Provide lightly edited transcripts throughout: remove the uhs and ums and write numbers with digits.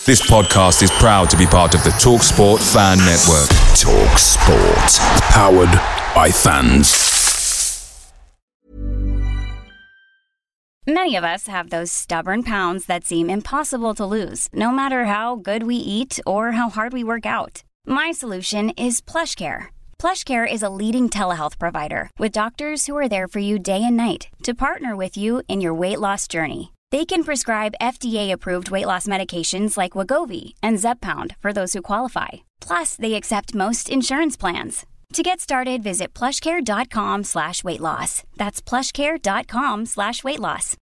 This podcast is proud to be part of the TalkSport Fan Network. TalkSport. Powered by fans. Many of us have those stubborn pounds that seem impossible to lose, no matter how good we eat or how hard we work out. My solution is PlushCare. PlushCare is a leading telehealth provider with doctors who are there for you day and night to partner with you in your weight loss journey. They can prescribe FDA-approved weight loss medications like Wegovy and Zepbound for those who qualify. Plus, they accept most insurance plans. To get started, visit plushcare.com/weightloss. That's plushcare.com/weightloss.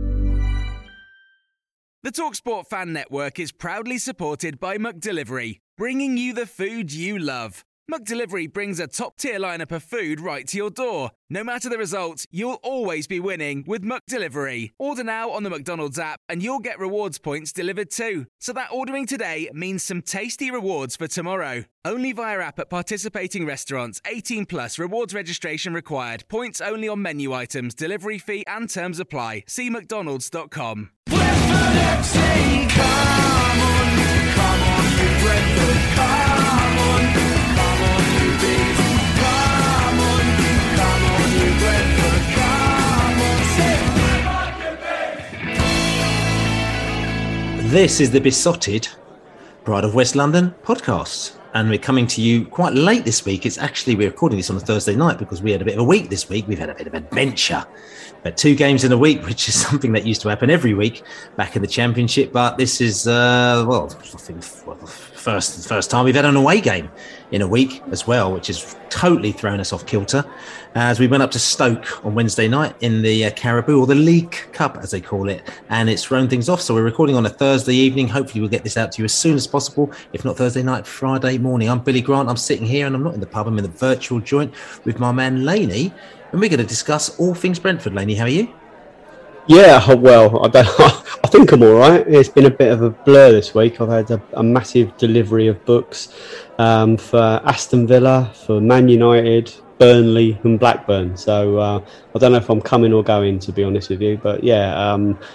The TalkSport Fan Network is proudly supported by McDelivery, bringing you the food you love. McDelivery brings a top-tier lineup of food right to your door. No matter the result, you'll always be winning with McDelivery. Order now on the McDonald's app and you'll get rewards points delivered too. So that ordering today means some tasty rewards for tomorrow. Only via app at participating restaurants. 18 plus. Rewards registration required. Points only on menu items. Delivery fee and terms apply. See mcdonalds.com. Brentford FC, come on, you Brentford, come on, you bees, come on, you Brentford, come on, sing, This is the Besotted Pride of West London podcast, and we're coming to you quite late this week. We're recording this on a Thursday night because we had a bit of a week this week. We've had a bit of adventure. But 2 games in a week, which is something that used to happen every week back in the Championship. But this is, I think first time we've had an away game in a week as well, which has totally thrown us off kilter. As we went up to Stoke on Wednesday night in the Caribou, or the League Cup as they call it, and it's thrown things off. So we're recording on a Thursday evening. Hopefully we'll get this out to you as soon as possible. If not Thursday night, Friday morning. I'm Billy Grant. I'm sitting here and I'm not in the pub. I'm in the virtual joint with my man Laney. And we're going to discuss all things Brentford. Laney, how are you? Yeah, well, I think I'm all right. It's been a bit of a blur this week. I've had a massive delivery of books for Aston Villa, for Man United, Burnley and Blackburn. So I don't know if I'm coming or going, to be honest with you. But yeah,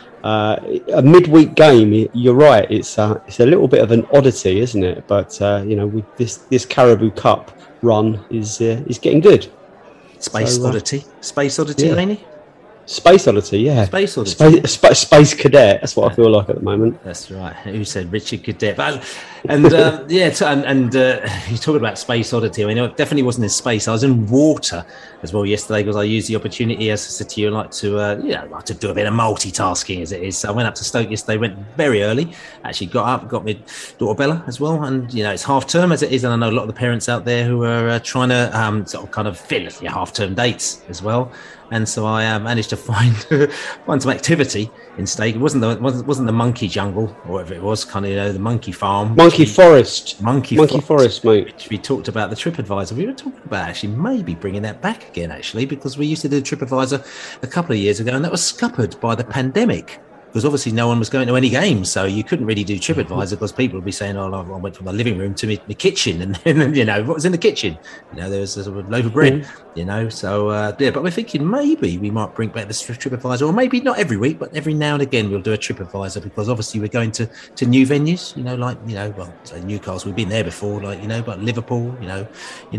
a midweek game, you're right. It's a little bit of an oddity, isn't it? But, with this Caribou Cup run is getting good. Space oddity, yeah. Laney? Space oddity, yeah. Space oddity. Space cadet. That's what I feel like at the moment. That's right. Who said Richard Cadet? And you're talking about space oddity. I mean, it definitely wasn't in space. I was in water as well yesterday because I used the opportunity, as I said to you, I like to do a bit of multitasking as it is. So I went up to Stoke yesterday. Went very early. Actually, got up, got my daughter Bella as well. And it's half term as it is, and I know a lot of the parents out there who are trying to sort of kind of fill your half term dates as well. And so I managed to find some activity in Stoke. It wasn't the monkey jungle or whatever it was, kind of the monkey farm, monkey forest, mate. Which we talked about the TripAdvisor. We were talking about actually maybe bringing that back again, actually, because we used to do TripAdvisor a couple of years ago, and that was scuppered by the pandemic. Because obviously no one was going to any games, so you couldn't really do TripAdvisor because people would be saying, "Oh, I went from my living room to my kitchen," and then what was in the kitchen? There was a loaf of bread, So but we're thinking maybe we might bring back the TripAdvisor, or maybe not every week, but every now and again we'll do a TripAdvisor because obviously we're going to new venues, say Newcastle, we've been there before, but Liverpool, to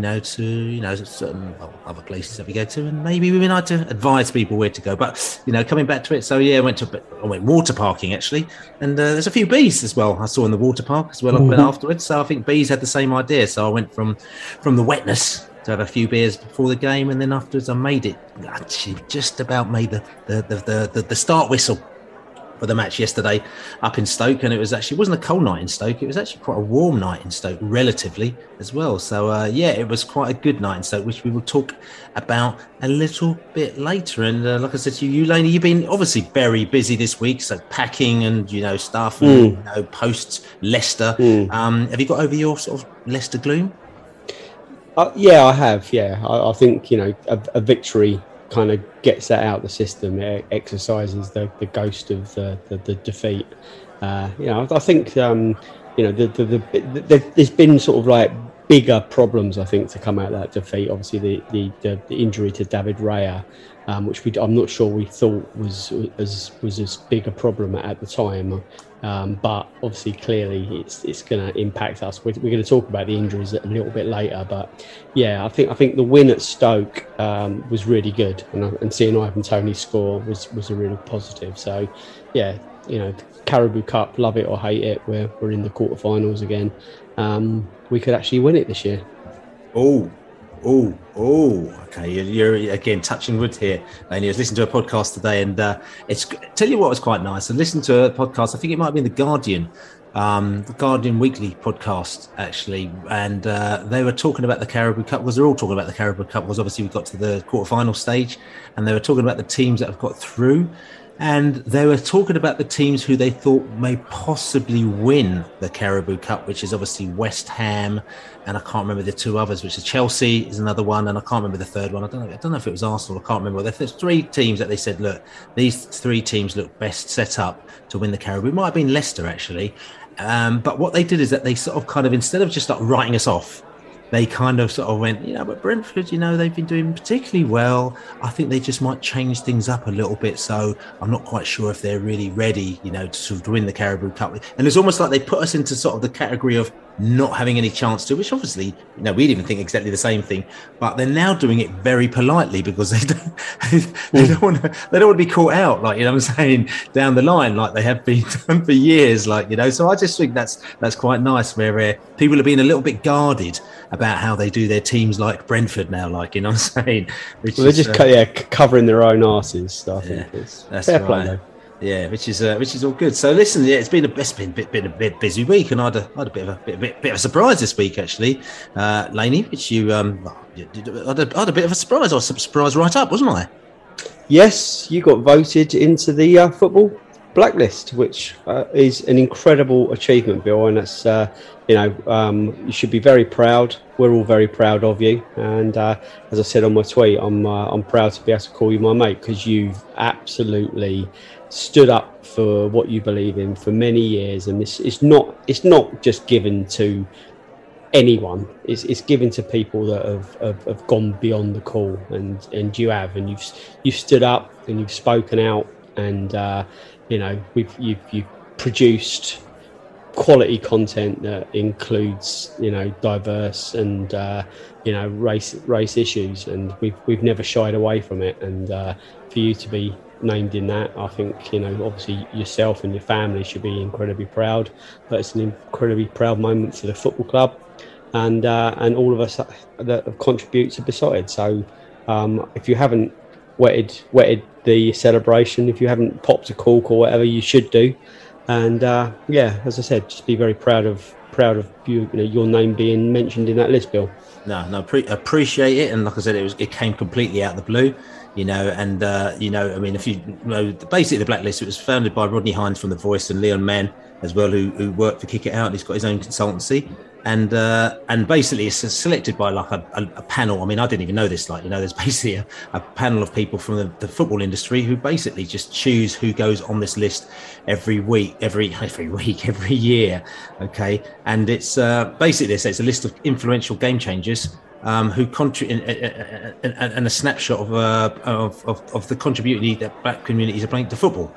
certain other places that we go to, and maybe we like to advise people where to go. But coming back to it, so yeah, I went water parking actually, and there's a few bees as well I saw in the water park as well. I went afterwards, so I think bees had the same idea. So I went from the wetness to have a few beers before the game, and then afterwards I made it. Actually, just about made the start whistle for the match yesterday up in Stoke, and it wasn't a cold night in Stoke. It was actually quite a warm night in Stoke, relatively as well. So it was quite a good night in Stoke, which we will talk about a little bit later. And like I said to you, Laney, you've been obviously very busy this week, so packing and stuff, and post Leicester. Have you got over your sort of Leicester gloom? Yeah, I have. Yeah, I think a victory kind of gets that out of the system. It exercises the ghost of the defeat. I think there's been sort of like bigger problems, I think, to come out of that defeat. Obviously, the injury to David Raya, which I'm not sure we thought was as big a problem at the time. But obviously, clearly, it's going to impact us. We're going to talk about the injuries a little bit later, but yeah, I think the win at Stoke was really good, and seeing Ivan Toney score was a really positive. So, yeah, Caribou Cup, love it or hate it, we're in the quarterfinals again. We could actually win it this year. Okay. You're again touching wood here. And I was listening to a podcast today, and tell you what was quite nice. I listened to a podcast. I think it might have been the Guardian Weekly podcast actually, and they were talking about the Caribou Cup, because they're all talking about the Caribou Cup, because obviously we got to the quarterfinal stage, and they were talking about the teams that have got through. And they were talking about the teams who they thought may possibly win the Caribou Cup, which is obviously West Ham, and I can't remember the two others, which is Chelsea is another one, and I can't remember the third one. I don't know if it was Arsenal. I can't remember. There's three teams that they said, look, these three teams look best set up to win the Caribou. It might have been Leicester actually, but what they did is that they sort of kind of, instead of just like writing us off, they kind of sort of went, but Brentford, they've been doing particularly well. I think they just might change things up a little bit. So I'm not quite sure if they're really ready, to sort of win the Caribou Cup. And it's almost like they put us into sort of the category of not having any chance to, which obviously, we'd even think exactly the same thing. But they're now doing it very politely, because they don't want to be caught out, like, I'm saying, down the line, like they have been done for years, like, So I just think that's quite nice, where people are being a little bit guarded about how they do their teams, like Brentford now, like, I'm saying. They're just covering their own arses. So I think that's fair play, though. Yeah, which is all good. So listen, it's been a bit busy week, and I had a bit of a surprise this week actually, Laney, which you I had a bit of a surprise. I was surprised right up, wasn't I? Yes, you got voted into the football blacklist, which is an incredible achievement, Bill, and that's you should be very proud. We're all very proud of you, and as I said on my tweet, I'm proud to be able to call you my mate, because you've absolutely stood up for what you believe in for many years, and it's not just given to anyone. It's given to people that have gone beyond the call, and you have, and you've stood up and you've spoken out, and you've produced quality content that includes diverse and race issues, and we've never shied away from it, and for you to be named in that, I think obviously yourself and your family should be incredibly proud, but it's an incredibly proud moment for the football club and all of us that have contributed beside. So if you haven't wetted the celebration, if you haven't popped a cork or whatever, you should do. And as I said, just be very proud of you, your name being mentioned in that list, Bill. No, appreciate it. And like I said, it came completely out of the blue, and I mean, if you know, basically the blacklist, it was founded by Rodney Hines from The Voice and Leon Mann as well, who worked for Kick It Out. He's got his own consultancy, and basically it's selected by like a panel. I mean, I didn't even know this, like, there's basically a panel of people from the football industry who basically just choose who goes on this list every year. Okay. And it's basically it's a list of influential game changers who contribute, and a snapshot of the contribution that black communities are bringing to football.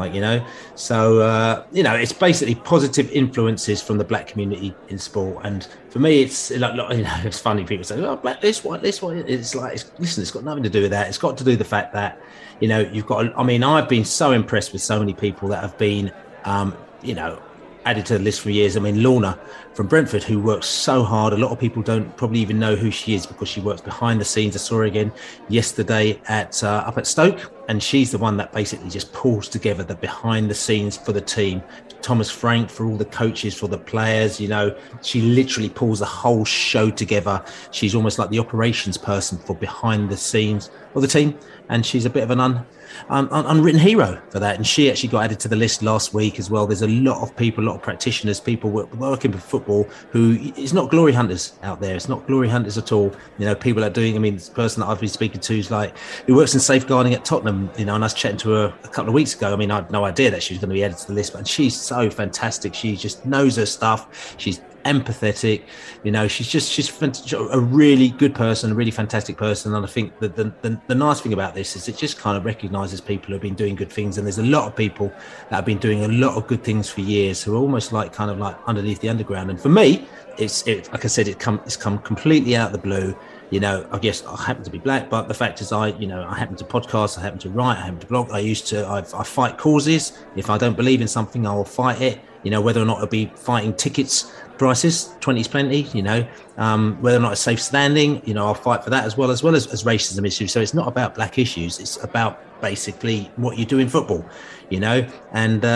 So it's basically positive influences from the black community in sport. And for me, it's like, it's funny, people say, "Oh, black this one." It's like, listen, it's got nothing to do with that. It's got to do with the fact that you've got. I mean, I've been so impressed with so many people that have been, added to the list for years. I mean, Lorna from Brentford, who works so hard. A lot of people don't probably even know who she is, because she works behind the scenes. I saw her again yesterday up at Stoke, and she's the one that basically just pulls together the behind the scenes for the team. Thomas Frank for all the coaches, for the players, she literally pulls the whole show together. She's almost like the operations person for behind the scenes of the team, and she's a bit of an unwritten hero for that. And she actually got added to the list last week as well. There's a lot of people, a lot of practitioners, people working with football who, it's not glory hunters out there. It's not glory hunters at all. People are doing, I mean, this person that I've been speaking to is who works in safeguarding at Tottenham, and I was chatting to her a couple of weeks ago. I mean, I had no idea that she was going to be added to the list, but she's so fantastic. She just knows her stuff. She's empathetic. You know, she's a really good person, a really fantastic person. And I think that the nice thing about this is it just kind of recognises people who have been doing good things. And there's a lot of people that have been doing a lot of good things for years who are almost like kind of like underneath the underground. And for me, it's like I said, it's come completely out of the blue. You know, I guess I happen to be black, but the fact is I happen to podcast, I happen to write, I happen to blog. I fight causes. If I don't believe in something, I will fight it. You know, whether or not I'll be fighting tickets prices, 20's plenty, you know, whether or not it's safe standing, you know, I'll fight for that as well as racism issues. So it's not about black issues. It's about basically what you do in football, you know, and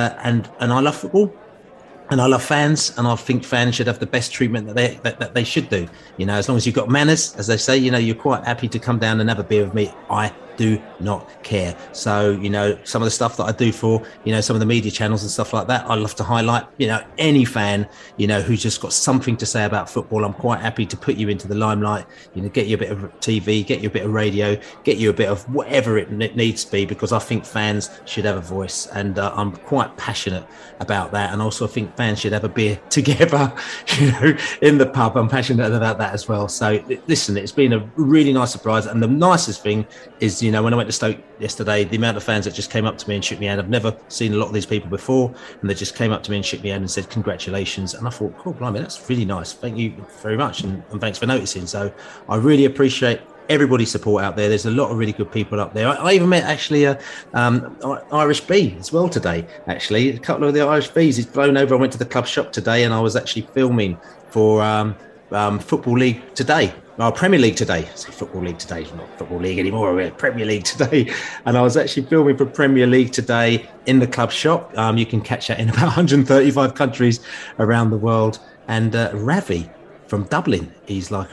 I love football. And I love fans, and I think fans should have the best treatment that they should do. You know, as long as you've got manners, as they say, you know, you're quite happy to come down and have a beer with me. I do not care. So, you know, some of the stuff that I do for, you know, some of the media channels and stuff like that, I love to highlight, you know, any fan, you know, who's just got something to say about football. I'm quite happy to put you into the limelight, you know, get you a bit of TV, get you a bit of radio, get you a bit of whatever it needs to be, because I think fans should have a voice, and I'm quite passionate about that. And also I think fans should have a beer together, you know, in the pub. I'm passionate about that as well. So listen, it's been a really nice surprise. And the nicest thing is, you know, when I went to Stoke yesterday, the amount of fans that just came up to me and shook me hand. I've never seen a lot of these people before, and they just came up to me and shook me hand and said congratulations. And I thought, cool, blimey, that's really nice. Thank you very much, and thanks for noticing. So I really appreciate everybody's support out there. There's a lot of really good people up there. I even met actually a Irish bee as well today. Actually, a couple of the Irish bees. He's flown over. I went to the club shop today, and I was actually filming for Football League today. Premier League today. I say Football League today. It's not Football League anymore. We're Premier League today. And I was actually filming for Premier League today in the club shop. You can catch that in about 135 countries around the world. And Ravi from Dublin, he's like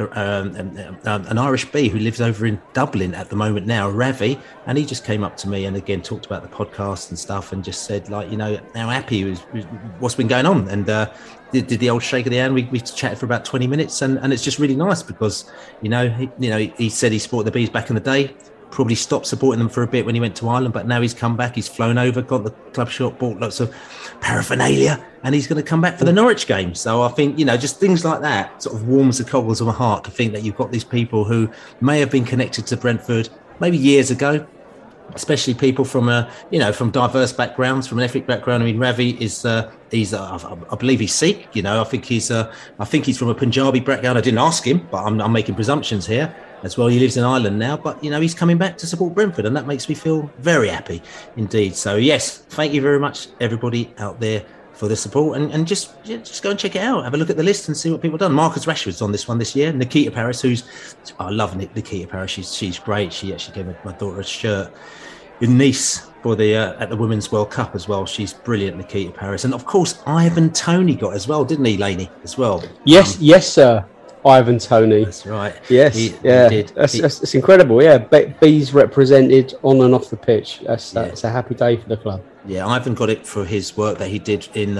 an Irish bee who lives over in Dublin at the moment now, Ravi. And he just came up to me and again talked about the podcast and stuff, and just said, like, you know, how happy he was, what's been going on. And did the old shake of the hand. We chatted for about 20 minutes, and it's just really nice because, you know, he said he supported the Bees back in the day, probably stopped supporting them for a bit when he went to Ireland, but now he's come back, he's flown over, got the club shop, bought lots of paraphernalia, and he's going to come back for the Norwich game. So I think, you know, just things like that sort of warms the cockles of my heart to think that you've got these people who may have been connected to Brentford maybe years ago, especially people from from diverse backgrounds, from an ethnic background. I mean, Ravi is I believe he's Sikh. You know, I think he's from a Punjabi background. I didn't ask him, but I'm making presumptions here as well. He lives in Ireland now, but you know, he's coming back to support Brentford, and that makes me feel very happy indeed. So yes, thank you very much, everybody out there, for the support, and just go and check it out. Have a look at the list and see what people have done. Marcus Rashford's on this one this year. Nikita Paris, I love Nikita Paris. She's great. She actually gave my daughter a shirt in Nice for the at the Women's World Cup as well. She's brilliant, Nikita Paris. And of course, Ivan Toney got as well, didn't he, Laney, as well? Yes, sir. Ivan Toney. That's right. Yes, he did. That's incredible. Yeah, Bees represented on and off the pitch. It's a happy day for the club. Yeah, Ivan got it for his work that he did in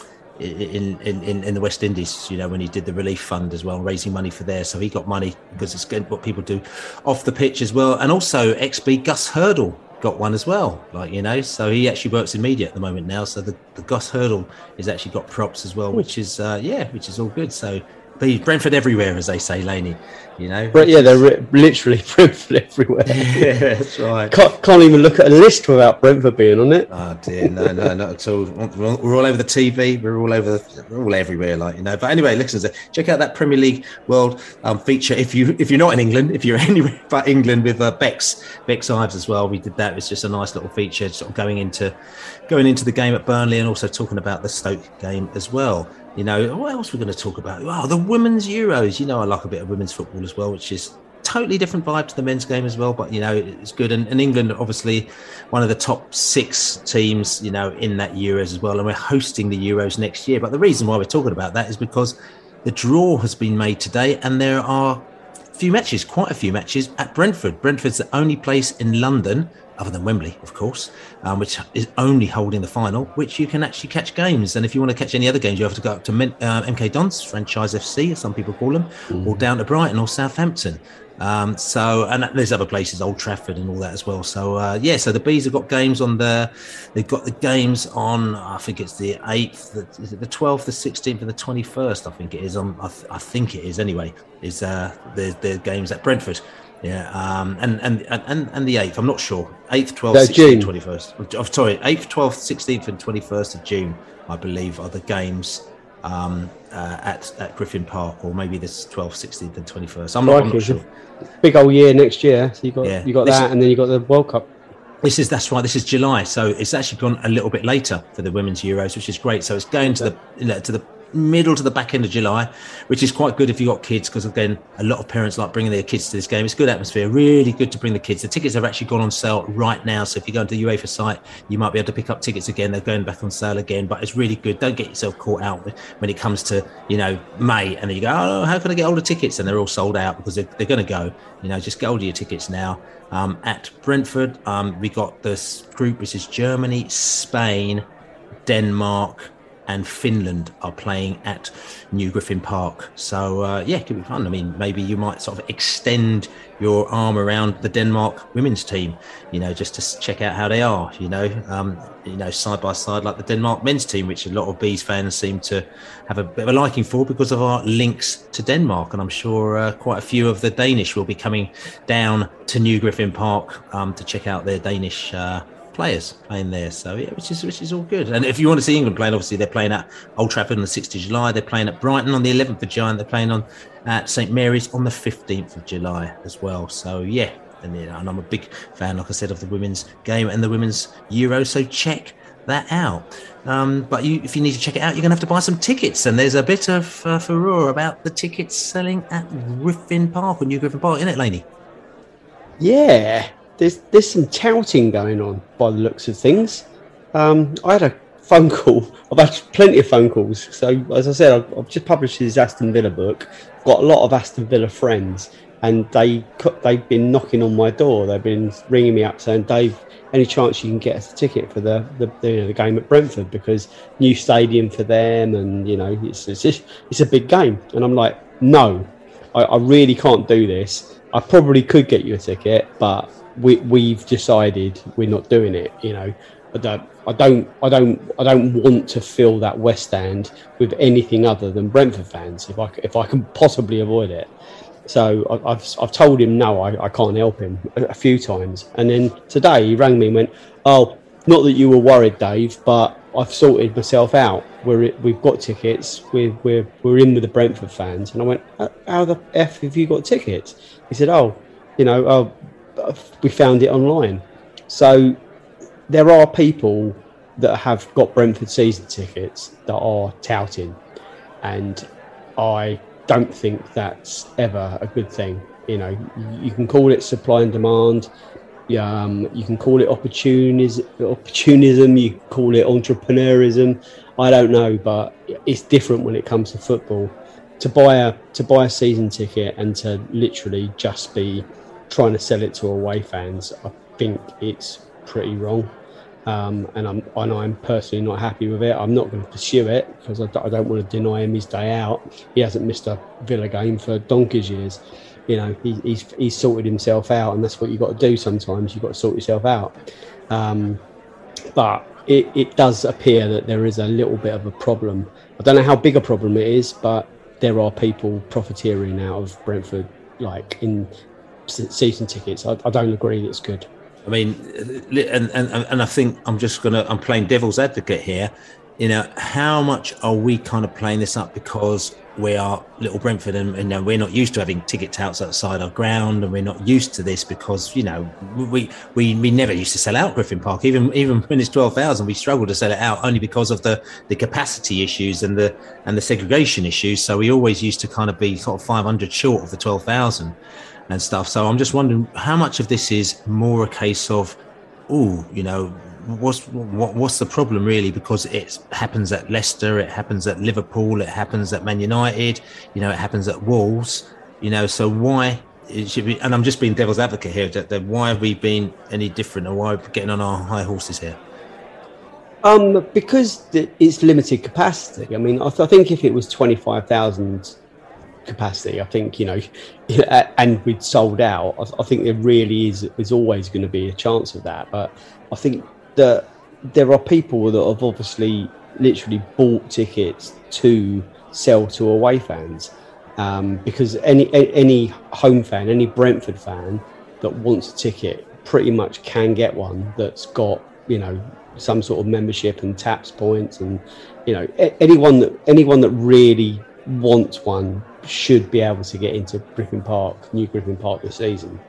the West Indies, you know, when he did the relief fund as well, raising money for there. So he got money because it's what people do off the pitch as well. And also XB Gus Hurdle got one as well, like, you know, so he actually works in media at the moment now. So the Gus Hurdle has actually got props as well, which is all good. So Brentford everywhere, as they say, Laney, you know. But yeah, they're literally Brentford everywhere. Yeah, that's right. Can't even look at a list without Brentford being on it. Oh dear, no, not at all. We're all over the TV. We're all everywhere, like, you know. But anyway, listen, check out that Premier League World feature if you're not in England, if you're anywhere but England, with Bex Ives as well. We did that. It's just a nice little feature, sort of going into the game at Burnley, and also talking about the Stoke game as well. You know, what else we're going to talk about? Oh, the Women's Euros. You know, I like a bit of women's football as well, which is totally different vibe to the men's game as well. But, you know, it's good. And England, obviously, one of the top 6 teams, you know, in that Euros as well. And we're hosting the Euros next year. But the reason why we're talking about that is because the draw has been made today, and there are quite a few matches at Brentford. Brentford's the only place in London, other than Wembley, of course, which is only holding the final, which you can actually catch games. And if you want to catch any other games, you have to go up to MK Dons, Franchise FC, as some people call them, or down to Brighton or Southampton. So, and there's other places, Old Trafford and all that as well. So, so the Bees have got games on there. They've got the games on, I think it's the 8th, is it the 12th, the 16th, and the 21st? I think it is on, I think it is anyway, is the games at Brentford. Yeah, and the 8th, I'm not sure. 8th, 12th, 16th, 21st. Oh, sorry, 8th, 12th, 16th, and 21st of June, I believe, are the games at Griffin Park, or maybe this 12th, 16th, and 21st. I'm not sure. Big old year next year. So you got that, and then you got the World Cup. That's right. This is July, so it's actually gone a little bit later for the Women's Euros, which is great. So it's going to the middle to the back end of July, which is quite good if you've got kids, because again, a lot of parents like bringing their kids to this game. It's good atmosphere, really good to bring the kids. The tickets have actually gone on sale right now, so if you go into the UEFA site, you might be able to pick up tickets again. They're going back on sale again, but it's really good. Don't get yourself caught out when it comes to May, and then you go, oh, how can I get older tickets? And they're all sold out, because they're going to go. Just get hold of your tickets now. At Brentford, we got this group, which is Germany, Spain, Denmark, and Finland are playing at New Griffin Park. So, it could be fun. I mean, maybe you might sort of extend your arm around the Denmark women's team, just to check out how they are, side by side like the Denmark men's team, which a lot of Bees fans seem to have a bit of a liking for because of our links to Denmark. And I'm sure quite a few of the Danish will be coming down to New Griffin Park to check out their Danish players playing there, so which is all good. And if you want to see England playing, obviously they're playing at Old Trafford on the 6th of July, they're playing at Brighton on the 11th of July, and they're playing at St Mary's on the 15th of July as well. So and I'm a big fan, like I said, of the women's game and the women's Euro, so check that out. But if you need to check it out, you're gonna have to buy some tickets, and there's a bit of furore about the tickets selling at Griffin Park or New Griffin Park, isn't it, Laney? Yeah, there's some touting going on by the looks of things. I had a phone call. I've had plenty of phone calls. So, as I said, I've just published this Aston Villa book. Got a lot of Aston Villa friends, and they've been knocking on my door. They've been ringing me up saying, Dave, any chance you can get us a ticket for the game at Brentford, because new stadium for them, and it's a big game. And I'm like, no, I really can't do this. I probably could get you a ticket, but we've decided we're not doing it. I don't want to fill that West Stand with anything other than Brentford fans if I can possibly avoid it. So I've told him no, I can't help him a few times. And then today he rang me and went, oh, not that you were worried, Dave, but I've sorted myself out. We've got tickets. We're in with the Brentford fans. And I went, how the F have you got tickets? He said, we found it online. So there are people that have got Brentford season tickets that are touting, and I don't think that's ever a good thing. You can call it supply and demand. You can call it opportunism. You can call it entrepreneurism. I don't know, but it's different when it comes to football. To buy a season ticket and to literally just be trying to sell it to away fans, I think it's pretty wrong. And I'm personally not happy with it. I'm not going to pursue it because I don't want to deny him his day out. He hasn't missed a Villa game for donkey's years. He's sorted himself out, and that's what you've got to do sometimes. You've got to sort yourself out. But it does appear that there is a little bit of a problem. I don't know how big a problem it is, but there are people profiteering out of Brentford, like in season tickets. I don't agree that it's good. I mean, and I think I'm playing devil's advocate here. How much are we kind of playing this up because we are Little Brentford and we're not used to having ticket touts outside our ground, and we're not used to this because we never used to sell out Griffin Park. Even when it's 12,000, we struggle to sell it out only because of the capacity issues and the segregation issues. So we always used to kind of be sort of 500 short of the 12,000 and stuff. So I'm just wondering how much of this is more a case of, what's the problem really? Because it happens at Leicester, it happens at Liverpool, it happens at Man United, it happens at Wolves, so why it should be, and I'm just being devil's advocate here, that why have we been any different, or why are we getting on our high horses here? Because it's limited capacity. I mean, I think if it was 25,000 capacity. I think, and we'd sold out. I think there really is always going to be a chance of that. But I think that there are people that have obviously literally bought tickets to sell to away fans, because any home fan, any Brentford fan that wants a ticket pretty much can get one that's got, some sort of membership and taps points, and anyone that really wants one should be able to get into New Griffin Park this season.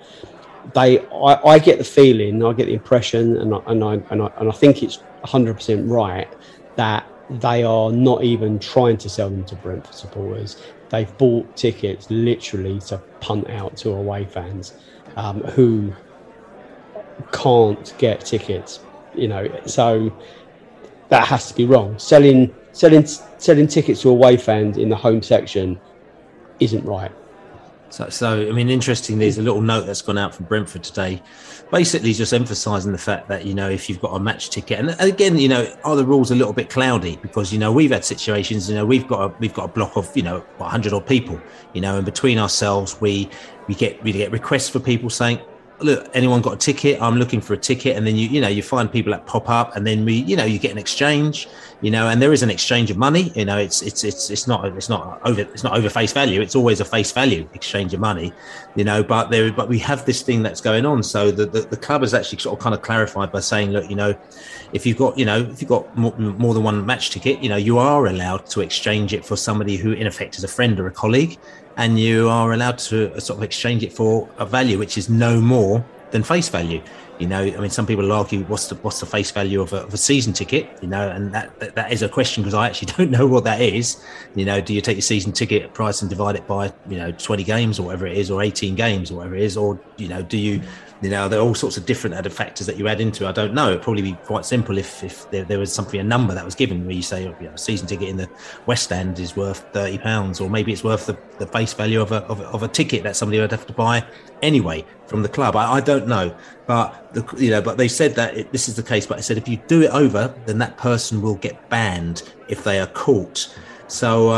I get the feeling, I get the impression, and I think it's 100% right that they are not even trying to sell them to Brentford supporters. They've bought tickets literally to punt out to away fans who can't get tickets. So that has to be wrong. Selling tickets to away fans in the home section isn't right. So I mean, interesting. There's a little note that's gone out from Brentford today, basically just emphasising the fact that if you've got a match ticket, and again, are the rules a little bit cloudy? Because we've had situations, we've got a block of 100 odd people, and between ourselves we get requests for people saying, look, anyone got a ticket? I'm looking for a ticket. And then you find people that pop up, and then you get an exchange, and there is an exchange of money. It's not over face value. It's always a face value exchange of money, but we have this thing that's going on. So the club has actually sort of kind of clarified by saying, look, if you've got more than one match ticket, you are allowed to exchange it for somebody who in effect is a friend or a colleague. And you are allowed to sort of exchange it for a value which is no more than face value. Some people will argue what's the face value of a season ticket, and that is a question, because I actually don't know what that is. Do you take your season ticket price and divide it by 20 games or whatever it is, or 18 games or whatever it is, or do you there are all sorts of different added factors that you add into it. I don't know. It'd probably be quite simple if there was a number that was given where you say a season ticket in the West End is worth £30, or maybe it's worth the face value of a ticket that somebody would have to buy anyway from the club. I don't know, but but they said that this is the case. But they said if you do it over, then that person will get banned if they are caught. So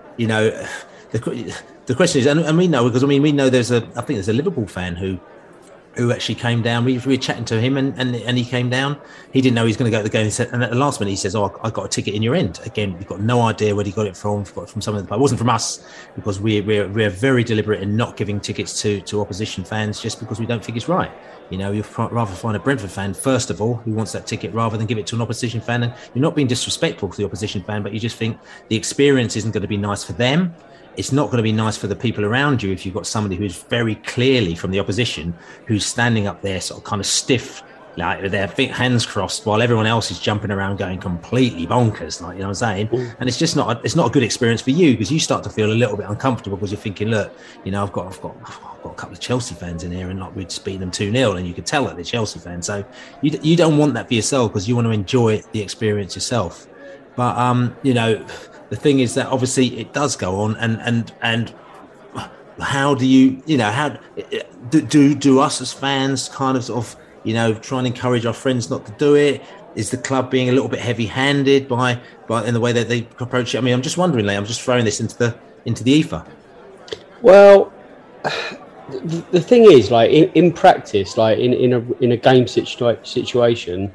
the question is, and we know, because we know there's a Liverpool fan who actually came down. We were chatting to him, and he came down. He didn't know he was going to go to the game. He said, and at the last minute he says, "Oh, I got a ticket in your end." Again, we've got no idea where he got it from. We've got it from someone. It wasn't from us, because we're very deliberate in not giving tickets to opposition fans, just because we don't think it's right. You'd rather find a Brentford fan, first of all, who wants that ticket, rather than give it to an opposition fan. And you're not being disrespectful to the opposition fan, but you just think the experience isn't going to be nice for them. It's not going to be nice for the people around you if you've got somebody who's very clearly from the opposition, who's standing up there sort of kind of stiff, like with their hands crossed, while everyone else is jumping around going completely bonkers, like, what I'm saying? And it's just not a good experience for you, because you start to feel a little bit uncomfortable, because you're thinking, look, I've got a couple of Chelsea fans in here, and like, we'd just beat them 2-0, and you could tell that they're Chelsea fans. So you don't want that for yourself, because you want to enjoy the experience yourself. But the thing is that obviously it does go on, and how do you how do us as fans kind of sort of try and encourage our friends not to do it? Is the club being a little bit heavy-handed by in the way that they approach it? I mean, I'm just wondering, Lee, I'm just throwing this into the ether. Well, the thing is, like in practice, like in a game situation,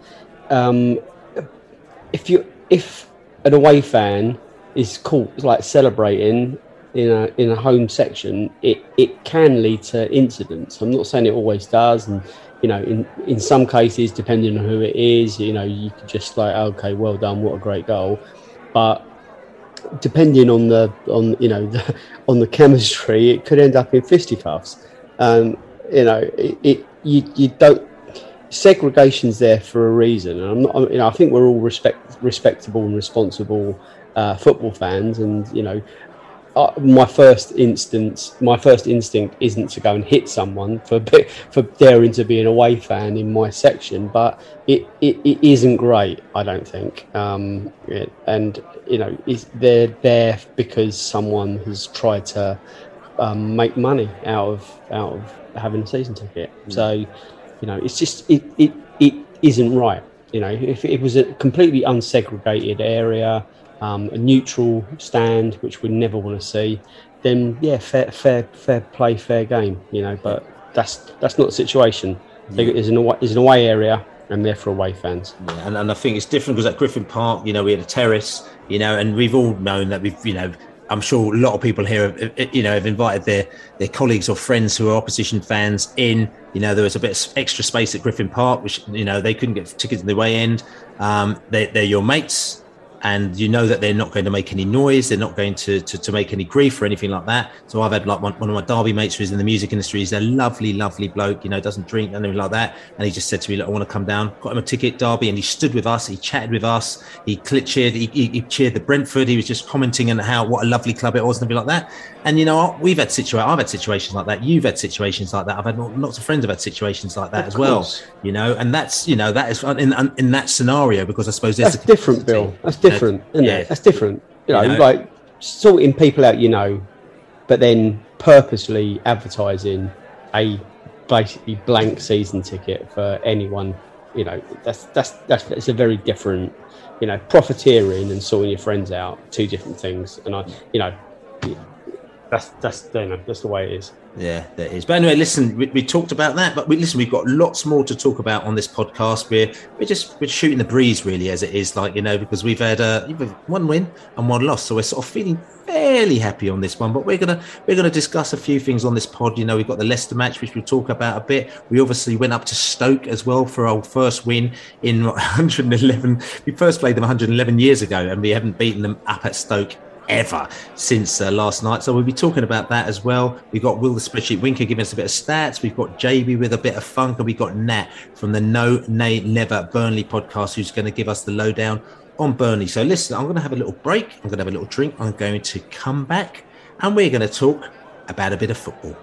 if an away fan is caught like celebrating in a home section, it can lead to incidents. I'm not saying it always does, and in some cases, depending on who it is, you could just like, okay, well done, what a great goal. But depending on the chemistry, it could end up in fisticuffs. You don't. Segregation's there for a reason, and I think we're all respectable and responsible football fans, and my first instinct isn't to go and hit someone for daring to be an away fan in my section, but it isn't great, I don't think. They're there because someone has tried to make money out of having a season ticket. So it's just it isn't right. If it was a completely unsegregated area, a neutral stand, which we never want to see, then yeah, fair play, fair game, you know. But that's not the situation. It's an away area, and they're for away fans. Yeah, and I think it's different because at Griffin Park, you know, we had a terrace, you know, and we've all known that we've, you know, I'm sure a lot of people here, have invited their colleagues or friends who are opposition fans in. You know, there was a bit of extra space at Griffin Park, which, you know, they couldn't get tickets in the way end. They're your mates, and you know that they're not going to make any noise. They're not going to make any grief or anything like that. So I've had like one of my Derby mates who's in the music industry. He's a lovely, lovely bloke, you know, doesn't drink, anything like that. And he just said to me, look, I want to come down. Got him a ticket, Derby, and he stood with us. He chatted with us. He cheered the Brentford. He was just commenting on what a lovely club it was and everything like that. And, you know, I've had situations like that. You've had situations like that. I've had lots of friends have had situations like that as well, you know, and that's, you know, that is in that scenario, because I suppose that's different, Bill. That's different, isn't it? That's different. You know, like sorting people out, you know, but then purposely advertising a basically blank season ticket for anyone, you know, that's a very different, you know, profiteering and sorting your friends out, two different things. And that's the way it is. Yeah, that is. But anyway, listen, we talked about that, but we've got lots more to talk about on this podcast. We're shooting the breeze really, as it is, like, you know, because we've had one win and one loss, so we're sort of feeling fairly happy on this one. But we're gonna discuss a few things on this pod. You know, we've got the Leicester match, which we'll talk about a bit. We obviously went up to Stoke as well for our first win in 111. We first played them 111 years ago, and we haven't beaten them up at Stoke ever since last night. So we'll be talking about that as well. We've got Will the Spreadsheet Winker giving us a bit of stats. We've got JB with a bit of funk, and we've got Nat from the No Nay Never Burnley podcast, who's going to give us the lowdown on Burnley. So listen, I'm going to have a little break. I'm going to have a little drink. I'm going to come back, and we're going to talk about a bit of football.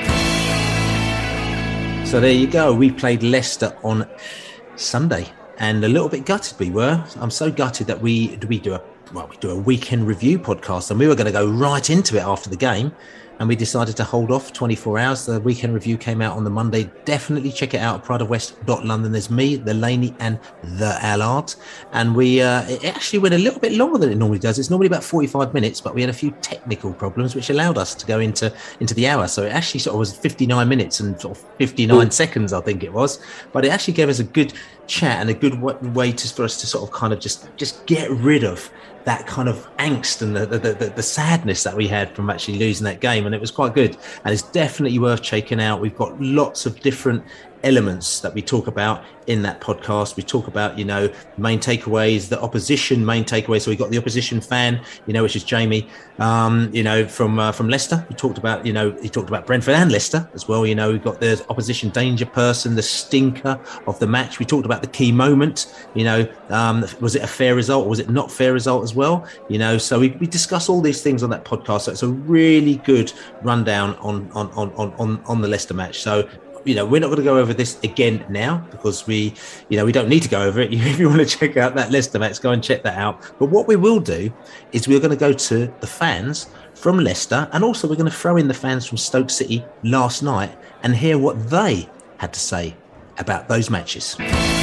So there you go. We played Leicester on Sunday, and a little bit gutted we were. I'm so gutted that we do a weekend review podcast, and we were going to go right into it after the game, and we decided to hold off 24 hours. The weekend review came out on the Monday. Definitely check it out at prideofwest.london. There's me, the Laney, and the Allard, and it actually went a little bit longer than it normally does. It's normally about 45 minutes, but we had a few technical problems which allowed us to go into the hour, so it actually sort of was 59 minutes and sort of 59 seconds, I think it was, but it actually gave us a good chat and a good way for us to sort of kind of just get rid of that kind of angst and the sadness that we had from actually losing that game. And it was quite good, and it's definitely worth checking out. We've got lots of different elements that we talk about in that podcast. We talk about, you know, main takeaways, the opposition main takeaways. So we got the opposition fan, you know, which is Jamie, you know, from Leicester. We talked about, you know, he talked about Brentford and Leicester as well. You know, we've got the opposition danger person, the stinker of the match. We talked about the key moment, you know, was it a fair result or was it not fair result as well? You know, so we discuss all these things on that podcast. So it's a really good rundown on the Leicester match. So, you know, we're not going to go over this again now because we don't need to go over it. If you want to check out that Leicester match, go and check that out. But what we will do is we're going to go to the fans from Leicester, and also we're going to throw in the fans from Stoke City last night and hear what they had to say about those matches.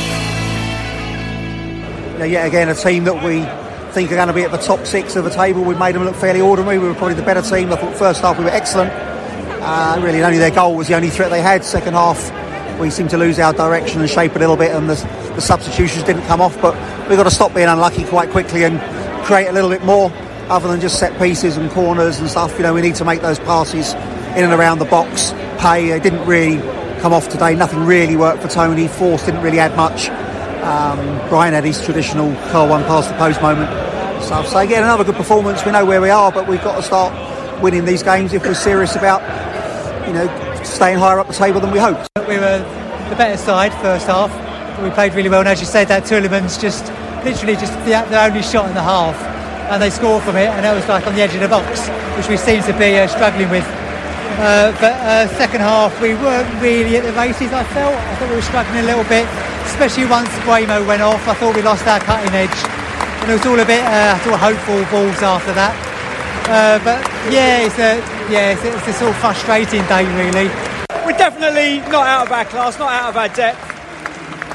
Yet again, a team that we think are going to be at the top six of the table. We've made them look fairly ordinary. We were probably the better team. I thought first half we were excellent. Really, only their goal was the only threat they had. Second half, we seemed to lose our direction and shape a little bit, and the substitutions didn't come off. But we've got to stop being unlucky quite quickly and create a little bit more, other than just set pieces and corners and stuff. You know, we need to make those passes in and around the box pay. They didn't really come off today. Nothing really worked for Tony. Force didn't really add much. Brian had his traditional Carl one past the post moment stuff. So again, another good performance. We know where we are, but we've got to start winning these games if we're serious about, you know, staying higher up the table than we hoped. We were the better side first half. We played really well, and as you said, that Tielemans literally the only shot in the half, and they scored from it, and that was like on the edge of the box, which we seem to be struggling with. But second half we weren't really at the races. I thought we were struggling a little bit, especially once Bremo went off. I thought we lost our cutting edge, and it was all a bit sort of hopeful balls after that. But yeah, it's a sort of frustrating day really. We're definitely not out of our class, not out of our depth.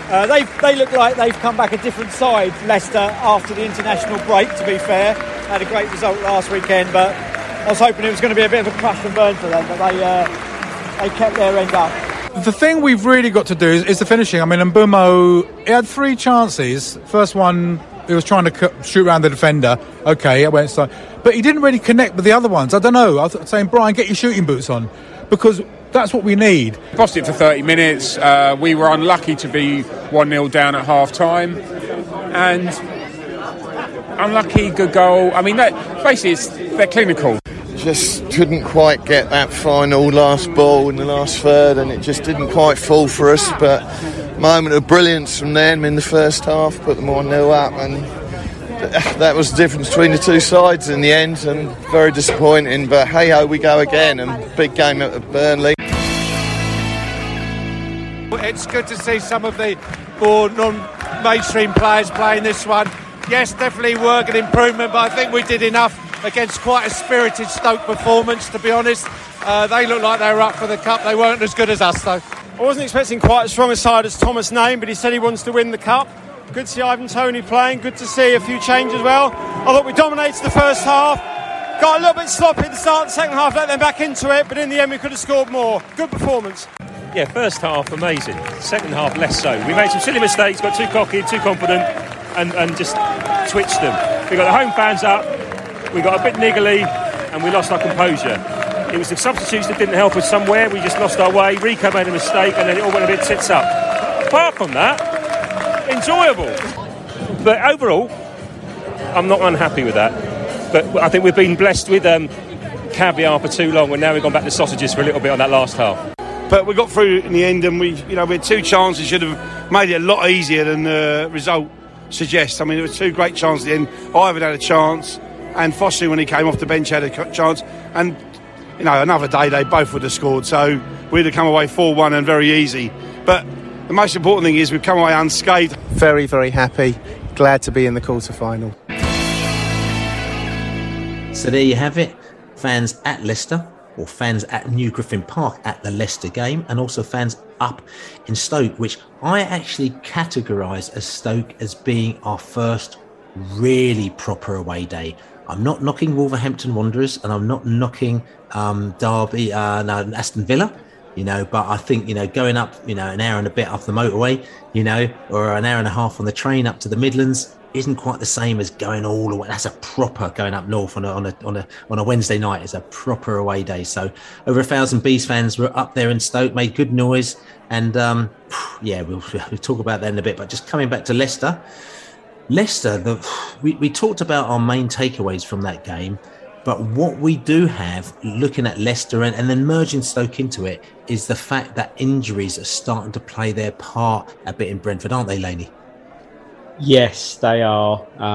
They look like they've come back a different side, Leicester, after the international break, to be fair. Had a great result last weekend, but I was hoping it was going to be a bit of a crash and burn for them, but they kept their end up. The thing we've really got to do is the finishing. I mean, Mbeumo, he had 3 chances. First one, he was trying to shoot around the defender. Okay, it went inside. But he didn't really connect with the other ones. I don't know. I was saying, Brian, get your shooting boots on, because that's what we need. Lost it for 30 minutes. We were unlucky to be 1-0 down at half-time. And unlucky, good goal. I mean, basically, they're clinical. Just couldn't quite get that final last ball in the last third, and it just didn't quite fall for us. But moment of brilliance from them in the first half, put them 1-0 up, and that was the difference between the two sides in the end, and very disappointing. But hey ho, we go again, and big game at Burnley. It's good to see some of the more non-mainstream players playing this one. Yes, definitely work and improvement, but I think we did enough against quite a spirited Stoke performance, to be honest. They looked like they were up for the cup. They weren't as good as us, though. I wasn't expecting quite as strong a side as Thomas named, but he said he wants to win the cup. Good to see Ivan Toney playing. Good to see a few changes as well. I thought we dominated the first half. Got a little bit sloppy at the start of the second half, let them back into it, but in the end we could have scored more. Good performance. Yeah, first half amazing. Second half less so. We made some silly mistakes, got too cocky, too confident, and just switched them. We got the home fans up, we got a bit niggly, and we lost our composure. It was the substitutes that didn't help us somewhere. We just lost our way. Rico made a mistake, and then it all went a bit tits up. Apart from that, enjoyable. But overall, I'm not unhappy with that. But I think we've been blessed with caviar for too long, and now we've gone back to sausages for a little bit on that last half. But we got through in the end, and we had 2 chances. Should have made it a lot easier than the result suggests. I mean, there were 2 great chances at the end. Ivan had a chance, and Fossey, when he came off the bench, had a chance. And another day they both would have scored. So we'd have come away 4-1 and very easy. But the most important thing is we've come away unscathed. Very, very happy. Glad to be in the quarter-final. So there you have it. Fans at Leicester, or fans at New Griffin Park at the Leicester game, and also fans up in Stoke, which I actually categorise as Stoke as being our first really proper away day. I'm not knocking Wolverhampton Wanderers, and I'm not knocking Aston Villa, but I think, going up, an hour and a bit off the motorway, or an hour and a half on the train up to the Midlands isn't quite the same as going all the way. That's a proper going up north on a Wednesday night. It's a proper away day. So over 1,000 Bees fans were up there in Stoke, made good noise, and we'll talk about that in a bit. But just coming back to Leicester, we talked about our main takeaways from that game, but what we do have, looking at Leicester and then merging Stoke into it, is the fact that injuries are starting to play their part a bit in Brentford, aren't they, Laney? Yes, they are.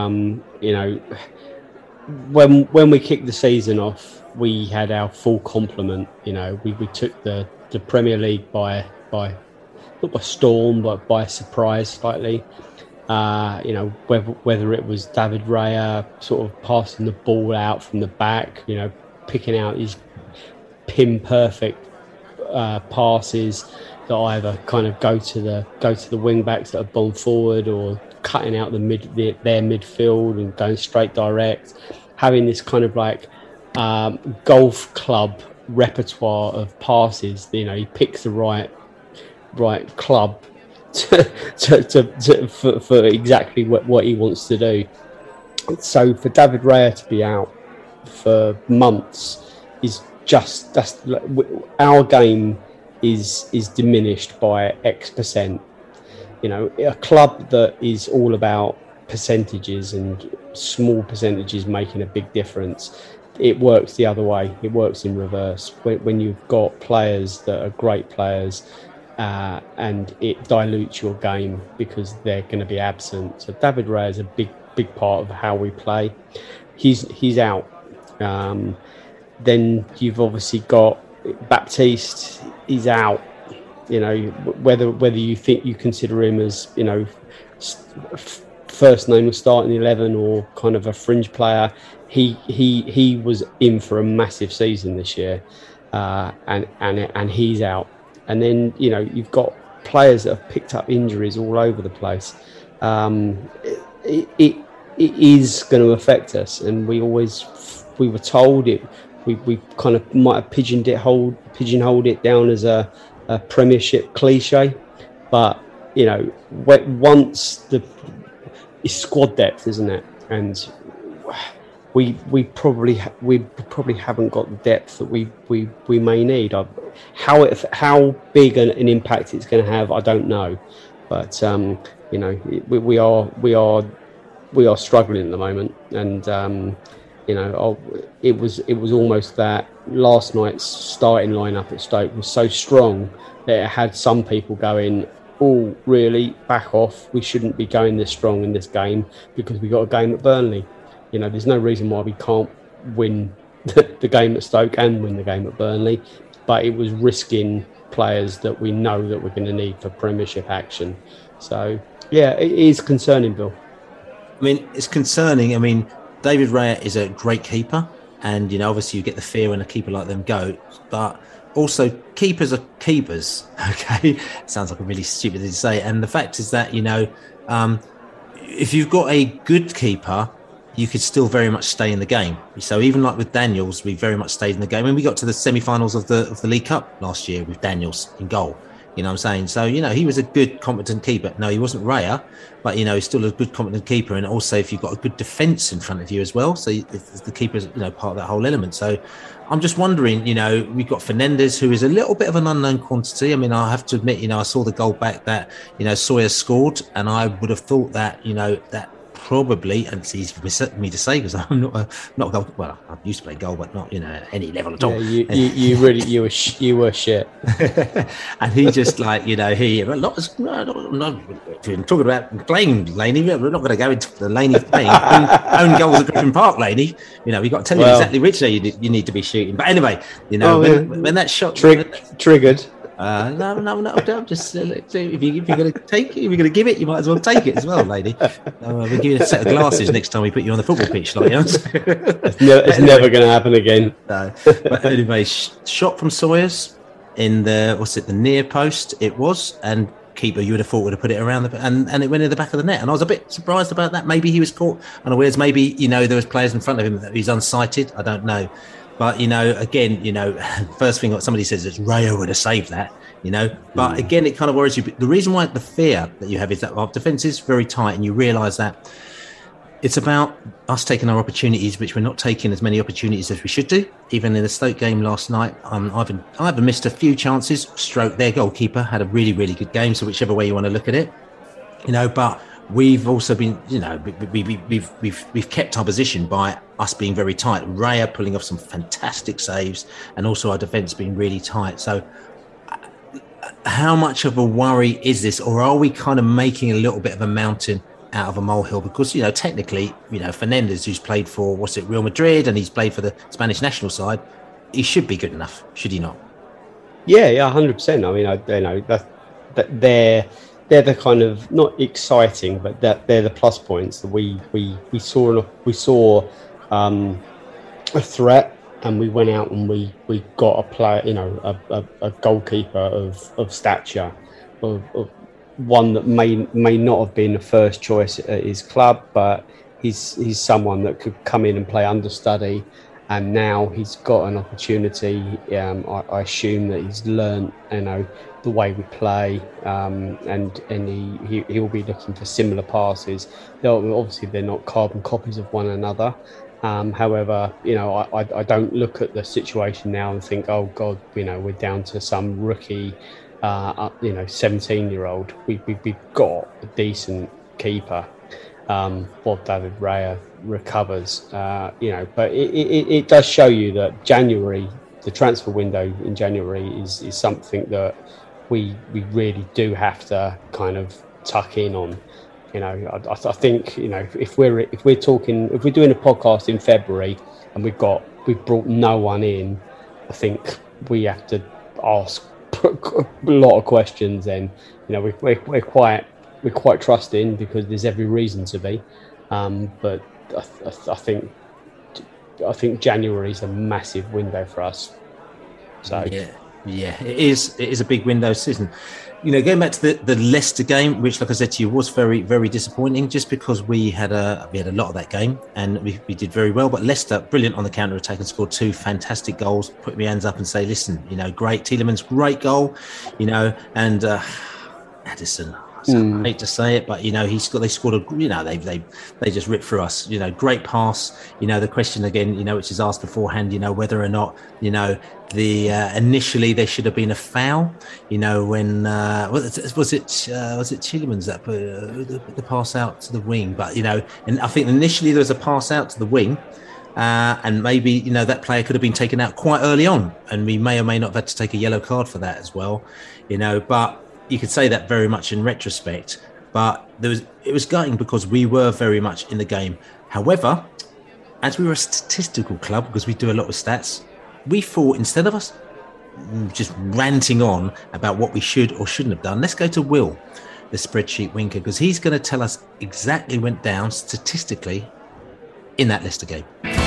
When we kicked the season off, we had our full complement. We took the Premier League by not by storm, but by surprise slightly. Whether it was David Raya sort of passing the ball out from the back, picking out his pin perfect passes that either kind of go to the wing backs that have gone forward, or cutting out their midfield and going straight direct, having this kind of like golf club repertoire of passes. He picks the right club for exactly what he wants to do. So for David Raya to be out for months is our game is diminished by X percent. A club that is all about percentages and small percentages making a big difference, it works the other way. It works in reverse. When you've got players that are great players, and it dilutes your game because they're going to be absent. So David Raya is a big part of how we play. He's out. Then you've obviously got Baptiste. He's out. Whether you think you consider him as first name of starting 11 or kind of a fringe player, he was in for a massive season this year, and he's out. And then you've got players that have picked up injuries all over the place. It is going to affect us, and we were told it. We kind of might have pigeonholed it down as a Premiership cliche, but once it's squad depth, isn't it? And we probably haven't got the depth that we may need. How big an impact it's going to have, I don't know, but we are struggling at the moment, and it was almost that last night's starting lineup at Stoke was so strong that it had some people going, "Oh, really? Back off! We shouldn't be going this strong in this game because we got a game at Burnley." There's no reason why we can't win the game at Stoke and win the game at Burnley, but it was risking players that we know that we're going to need for Premiership action. So yeah, it is concerning, Bill. I mean, it's concerning. I mean, David Raya is a great keeper, and obviously you get the fear when a keeper like them go, but also keepers are keepers. Okay, sounds like a really stupid thing to say, and the fact is that if you've got a good keeper, you could still very much stay in the game. So even like with Daniels, we very much stayed in the game, and we got to the semi-finals of the League Cup last year with Daniels in goal. You know what I'm saying? So, he was a good, competent keeper. No, he wasn't Raya, but, he's still a good, competent keeper. And also, if you've got a good defence in front of you as well, so the keeper's, part of that whole element. So I'm just wondering, we've got Fernandes, who is a little bit of an unknown quantity. I mean, I have to admit, I saw the goal back that, Sawyer scored, and I would have thought that, that probably, and it's easy for me to say because I'm not a goal. Well, I used to play goal, but not at any level at all. You were shit. And he just I'm talking about playing, Laney. We're not going to go into the Laney playing own goals at Griffin Park, Laney. We got to tell you exactly which day you need to be shooting. But anyway, when that shot triggered. No. Just if you're going to take it, if you're going to give it, you might as well take it as well, lady. We'll give you a set of glasses next time we put you on the football pitch, It's never going to happen again. No. But anyway, shot from Sawyers in the near post. It was, and keeper you would have thought would have put it around and it went in the back of the net. And I was a bit surprised about that. Maybe he was caught unawares. Maybe there was players in front of him that he's unsighted. I don't know. But, again, first thing somebody says is Raya would have saved that, But again, it kind of worries you. But the reason why the fear that you have is that our defence is very tight, and you realise that it's about us taking our opportunities, which we're not taking as many opportunities as we should do. Even in the Stoke game last night, I've missed a few chances. Stroke, their goalkeeper had a really, really good game. So whichever way you want to look at it, but we've also been, we've kept our position by us being very tight. Raya pulling off some fantastic saves, and also our defence being really tight. So how much of a worry is this, or are we kind of making a little bit of a mountain out of a molehill? Because, technically, Fernandes, who's played for, Real Madrid, and he's played for the Spanish national side, he should be good enough, should he not? Yeah, 100%. I mean, they're the kind of, not exciting, but they're the plus points that we saw a threat, and we went out and we got a player, a goalkeeper of stature, of one that may not have been the first choice at his club, but he's someone that could come in and play understudy. And now he's got an opportunity. I assume that he's learned, the way we play, and he'll be looking for similar passes. Obviously, they're not carbon copies of one another. However, I don't look at the situation now and think, oh God, we're down to some rookie, 17-year-old. We've got a decent keeper. While David Raya recovers, but it does show you that January, the transfer window in January, is something that we really do have to kind of tuck in on. I think if we're doing a podcast in February and we've brought no one in, I think we have to ask a lot of questions. Then we're quite trusting because there's every reason to be, but I think January is a massive window for us. So Yeah, it is a big window season. Going back to the Leicester game, which, like I said to you, was very, very disappointing, just because we had a lot of that game and we did very well. But Leicester, brilliant on the counter attack and scored 2 fantastic goals. Put my hands up and say, listen, great. Tielemans, great goal, and Addison. I hate to say it, but they scored they just ripped through us. Great pass. The question again, which is asked beforehand, whether or not initially there should have been a foul. When was it Tielemans that put the pass out to the wing? But and I think initially there was a pass out to the wing. And maybe that player could have been taken out quite early on, and we may or may not have had to take a yellow card for that as well. But you could say that very much in retrospect, but it was gutting because we were very much in the game. However, as we were a statistical club, because we do a lot of stats, we thought instead of us just ranting on about what we should or shouldn't have done, let's go to Will, the spreadsheet winker, because he's going to tell us exactly what went down statistically in that Leicester game.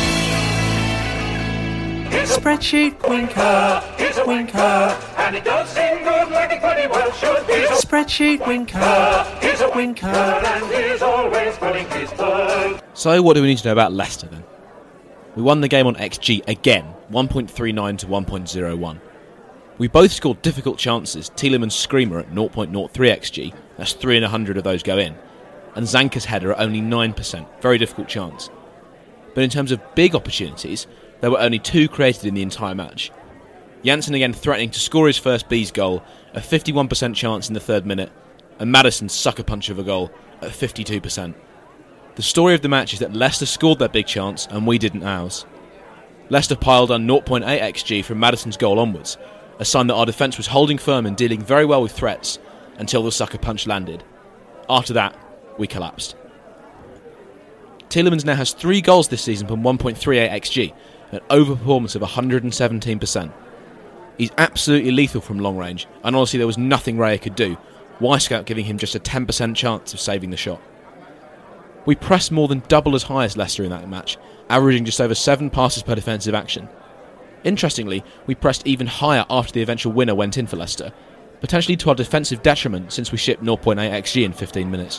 Spreadsheet winker, he's a winker, and it does seem good like it pretty well should. He's a spreadsheet winker, he's a winker, and he's always putting his word. So what do we need to know about Leicester then? We won the game on XG again, 1.39 to 1.01. We both scored difficult chances, Tielemans' screamer at 0.03 XG, that's 3 in 100 of those go in, and Zanka's header at only 9%, very difficult chance. But in terms of big opportunities, there were only 2 created in the entire match. Janssen again threatening to score his first Bees goal, a 51% chance in the 3rd minute, and Maddison's sucker punch of a goal at 52%. The story of the match is that Leicester scored their big chance and we didn't ours. Leicester piled on 0.8 XG from Maddison's goal onwards, a sign that our defence was holding firm and dealing very well with threats until the sucker punch landed. After that, we collapsed. Tielemans now has 3 goals this season from 1.38 XG, an overperformance of 117%. He's absolutely lethal from long range, and honestly there was nothing Raya could do, Wyscout giving him just a 10% chance of saving the shot. We pressed more than double as high as Leicester in that match, averaging just over 7 passes per defensive action. Interestingly, we pressed even higher after the eventual winner went in for Leicester, potentially to our defensive detriment since we shipped 0.8 XG in 15 minutes.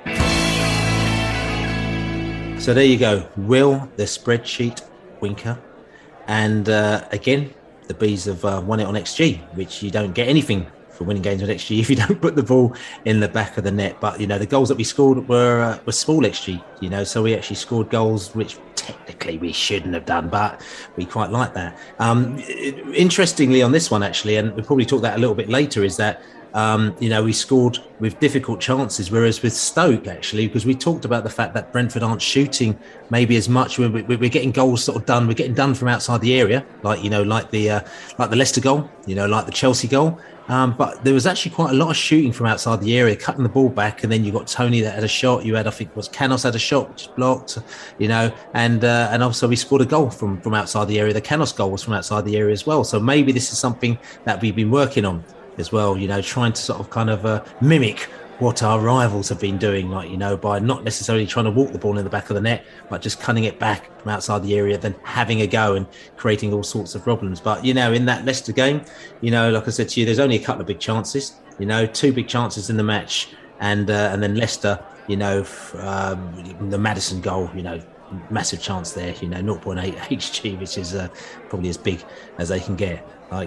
So there you go, Will, the spreadsheet winker. And again, the Bees have won it on XG, which you don't get anything for winning games on XG if you don't put the ball in the back of the net. But, the goals that we scored were small XG, so we actually scored goals which technically we shouldn't have done, but we quite like that. Interestingly on this one, actually, and we'll probably talk that a little bit later, is that we scored with difficult chances, whereas with Stoke, actually, because we talked about the fact that Brentford aren't shooting maybe as much. We're getting goals sort of done. We're getting done from outside the area, like the Leicester goal, like the Chelsea goal. But there was actually quite a lot of shooting from outside the area, cutting the ball back, and then you got Tony that had a shot. You had, I think, Canos had a shot which blocked, and also we scored a goal from outside the area. The Canos goal was from outside the area as well. So maybe this is something that we've been working on as well, trying to sort of kind of mimic what our rivals have been doing, by not necessarily trying to walk the ball in the back of the net, but just cutting it back from outside the area, then having a go and creating all sorts of problems. But, in that Leicester game, like I said to you, there's only a couple of big chances, 2 big chances in the match. And then Leicester, the Maddison goal, massive chance there, 0.8 XG, which is probably as big as they can get.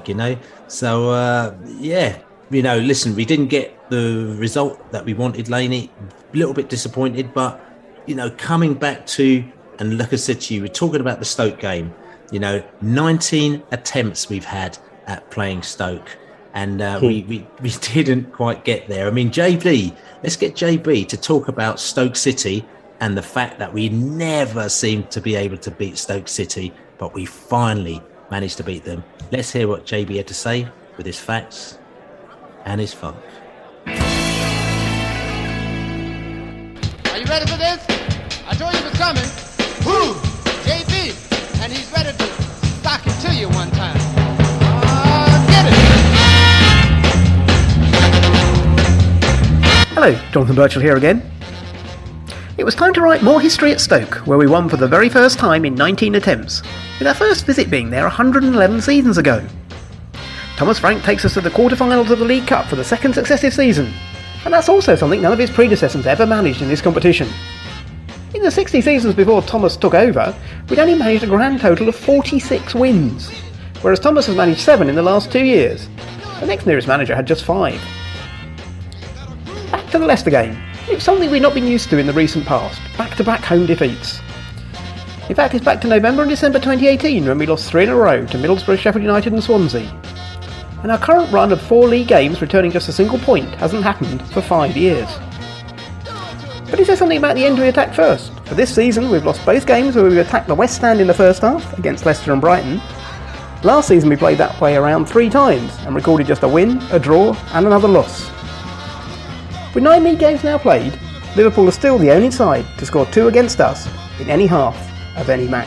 So listen, we didn't get the result that we wanted, Laney. A little bit disappointed, but coming back to, and like I said to you, we're talking about the Stoke game. 19 attempts we've had at playing Stoke, and we didn't quite get there. I mean, JB, let's get JB to talk about Stoke City and the fact that we never seemed to be able to beat Stoke City, but we finally managed to beat them. Let's hear what JB had to say with his facts and his fun. Are you ready for this? I told you it was coming. Who? JB. And he's ready to sock it to you one time. Get it! Hello, Jonathan Birchall here again. It was time to write more history at Stoke, where we won for the very first time in 19 attempts, with our first visit being there 111 seasons ago. Thomas Frank takes us to the quarterfinals of the League Cup for the second successive season, and that's also something none of his predecessors ever managed in this competition. In the 60 seasons before Thomas took over, we'd only managed a grand total of 46 wins, whereas Thomas has managed 7 in the last 2 years. The next nearest manager had just 5. Back to the Leicester game. It's something we've not been used to in the recent past, back-to-back home defeats. In fact, it's back to November and December 2018 when we lost 3 in a row to Middlesbrough, Sheffield United and Swansea. And our current run of 4 league games returning just a single point hasn't happened for 5 years. But is there something about the end we attack first? For this season, we've lost both games where we attacked the West Stand in the first half against Leicester and Brighton. Last season we played that way around 3 times and recorded just a win, a draw and another loss. With 9 league games now played, Liverpool are still the only side to score 2 against us in any half of any match.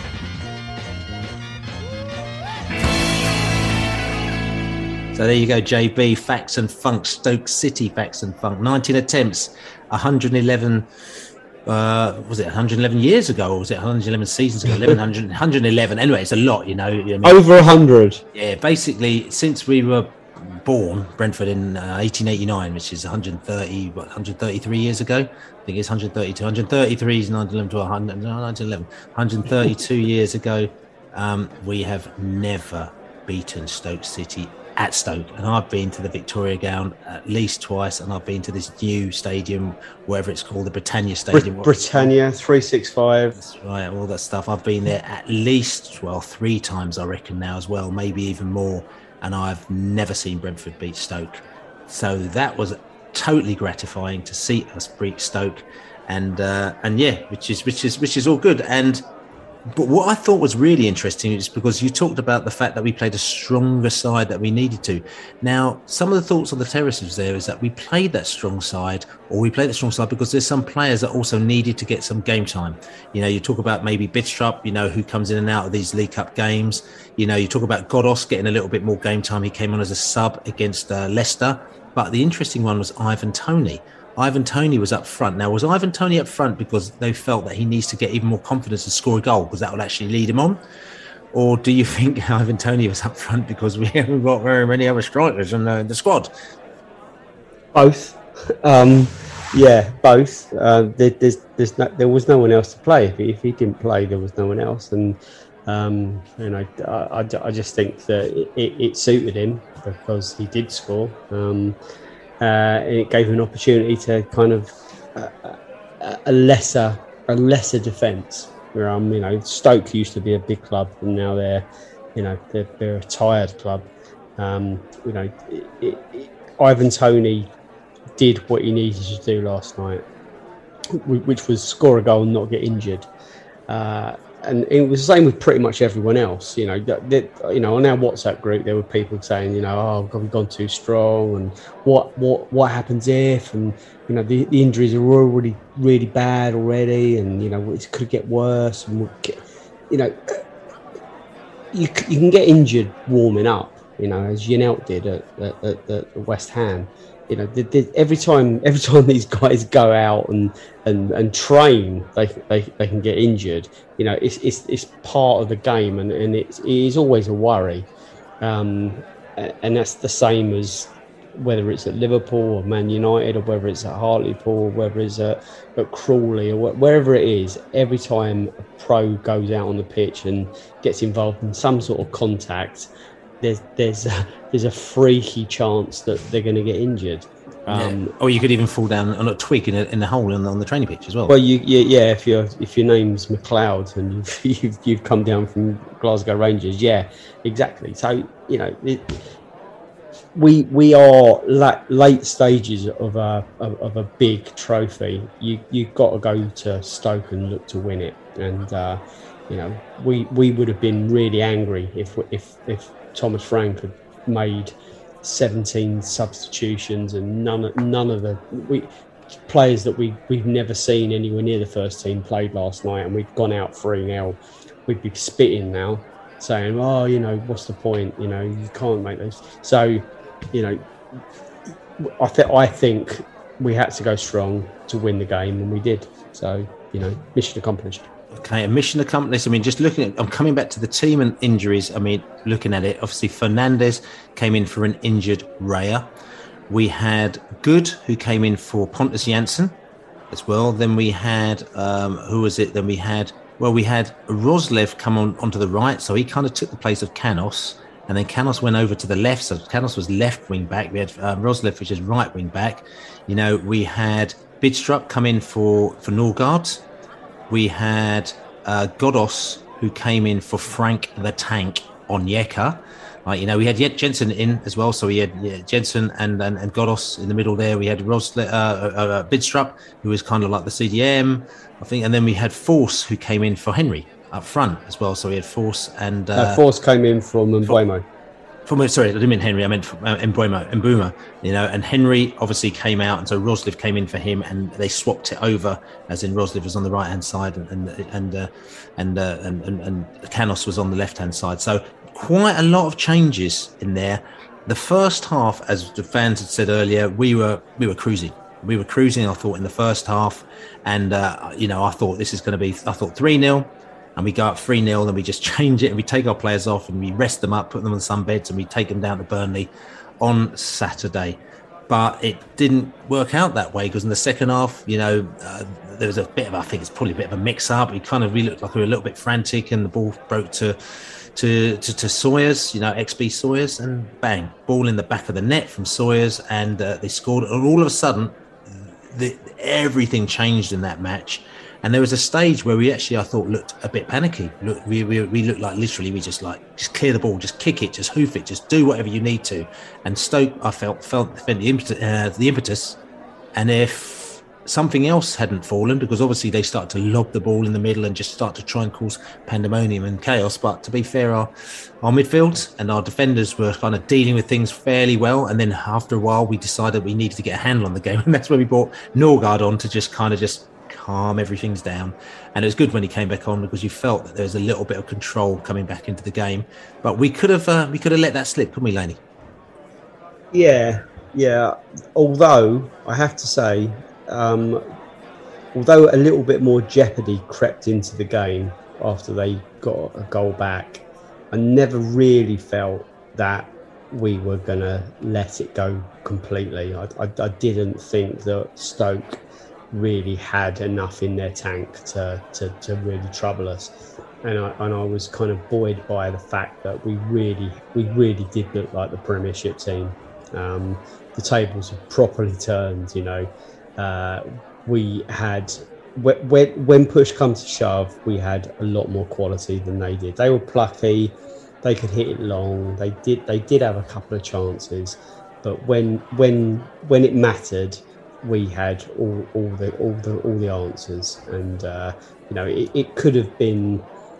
So there you go, JB, Facts and Funk, Stoke City Facts and Funk. 19 attempts, 111, was it 111 years ago, or was it 111 seasons ago? 111. Anyway, it's a lot, you know. I mean, over 100. Yeah, basically, since we were born, Brentford, in 1889, which is 133 years ago. I think it's 132. 133 is 1911. 132 years ago, we have never beaten Stoke City at Stoke, and I've been to the Victoria Ground at least twice, and I've been to this new stadium, whatever it's called, the Britannia Stadium. Britannia 365. That's right, all that stuff. I've been there at least 3 times, I reckon now as well, maybe even more, and I've never seen Brentford beat Stoke. So that was totally gratifying to see us beat Stoke, and yeah, which is all good. But what I thought was really interesting is because you talked about the fact that we played a stronger side that we needed to. Now, some of the thoughts on the terraces there is that we played that strong side, or we played that strong side because there's some players that also needed to get some game time. You know, you talk about maybe Bidstrup, you know, who comes in and out of these League Cup games. You know, you talk about Godos getting a little bit more game time. He came on as a sub against Leicester. But the interesting one was Ivan Toney. Ivan Toney was up front. Now, was Ivan Toney up front because they felt that he needs to get even more confidence and score a goal because that will actually lead him on? Or do you think Ivan Toney was up front because we haven't got very many other strikers in the squad? Both. Yeah, both. There was no one else to play. If he didn't play, there was no one else. And you know, I just think that it suited him because he did score. And it gave him an opportunity to kind of a lesser defence. Where you know, Stoke used to be a big club, and now they're a tired club. You know, Ivan Toney did what he needed to do last night, which was score a goal and not get injured. And it was the same with pretty much everyone else. You know, on our WhatsApp group, there were people saying, you know, oh, we've gone too strong, and what happens if, and you know, the injuries are already really bad already, and you know, it could get worse, and you know, you can get injured warming up. You know, as Janelt did at West Ham. You know, every time these guys go out and train, they can get injured. You know, it's part of the game, and it is always a worry. And that's the same as whether it's at Liverpool or Man United, or whether it's at Hartlepool, or whether it's at Crawley, or wherever it is. Every time a pro goes out on the pitch and gets involved in some sort of contact, there's a freaky chance that they're going to get injured. Or you could even fall down on a twig in the hole on the training pitch as well. Well, if your name's McLeod and you've come down from Glasgow Rangers, yeah, exactly. So you know, we are late stages of a big trophy. You've got to go to Stoke and look to win it, and you know, we would have been really angry if Thomas Frank had made 17 substitutions and none of the players that we've never seen anywhere near the first team played last night, and we've gone out 3-0. We'd be spitting now, saying, "Oh, you know, what's the point? You know, you can't make those." So, you know, I think we had to go strong to win the game, and we did. So, you know, mission accomplished. Okay, a mission accomplished. I mean, just looking at, I'm coming back to the team and injuries. I mean, looking at it, obviously Fernandez came in for an injured Raya. We had Good, who came in for Pontus Jansson as well. Then we had, who was it? Then we had Roslev come onto the right. So he kind of took the place of Canos. And then Canos went over to the left. So Canos was left wing back. We had Roslev, which is right wing back. You know, we had Bidstrup come in for Norgard. We had Godos, who came in for Frank the Tank Onyeka. Like, you know, we had Jensen in as well. So we had Jensen and Godos in the middle there. We had Bidstrup, who was kind of like the CDM, I think. And then we had Force, who came in for Henry up front as well. So we had Force and... Force came in from Mbeumo. Sorry, I didn't mean Henry. I meant Mbeumo. You know, and Henry obviously came out, and so Roslev came in for him, and they swapped it over, as in Roslev was on the right hand side, and Canos was on the left hand side. So quite a lot of changes in there. The first half, as the fans had said earlier, we were cruising. We were cruising, I thought, in the first half, and you know, I thought this is going to be. I thought 3-0. And we go up 3-0, and we just change it, and we take our players off, and we rest them up, put them on some beds, and we take them down to Burnley on Saturday. But it didn't work out that way, because in the second half, you know, there was a bit of, I think it's probably a bit of a mix-up. We looked like we were a little bit frantic, and the ball broke to Sawyers, you know, XB Sawyers, and bang, ball in the back of the net from Sawyers, and they scored. And all of a sudden, everything changed in that match. And there was a stage where we actually, I thought, looked a bit panicky. We looked like literally we just clear the ball, just kick it, just hoof it, just do whatever you need to. And Stoke, I felt the impetus. And if something else hadn't fallen, because obviously they started to lob the ball in the middle and just start to try and cause pandemonium and chaos. But to be fair, our midfield and our defenders were kind of dealing with things fairly well. And then after a while, we decided we needed to get a handle on the game, and that's when we brought Norgard on to just calm everything's down. And it was good when he came back on, because you felt that there was a little bit of control coming back into the game. But we could have let that slip, couldn't we, Laney? Yeah. Although I have to say, although a little bit more jeopardy crept into the game after they got a goal back, I never really felt that we were going to let it go completely. I didn't think that Stoke really had enough in their tank to really trouble us, and I was kind of buoyed by the fact that we really did look like the Premiership team. The tables had properly turned, you know. We had, when push comes to shove, we had a lot more quality than they did. They were plucky, they could hit it long, they did have a couple of chances, but when it mattered, we had all the answers, and you know, it could have been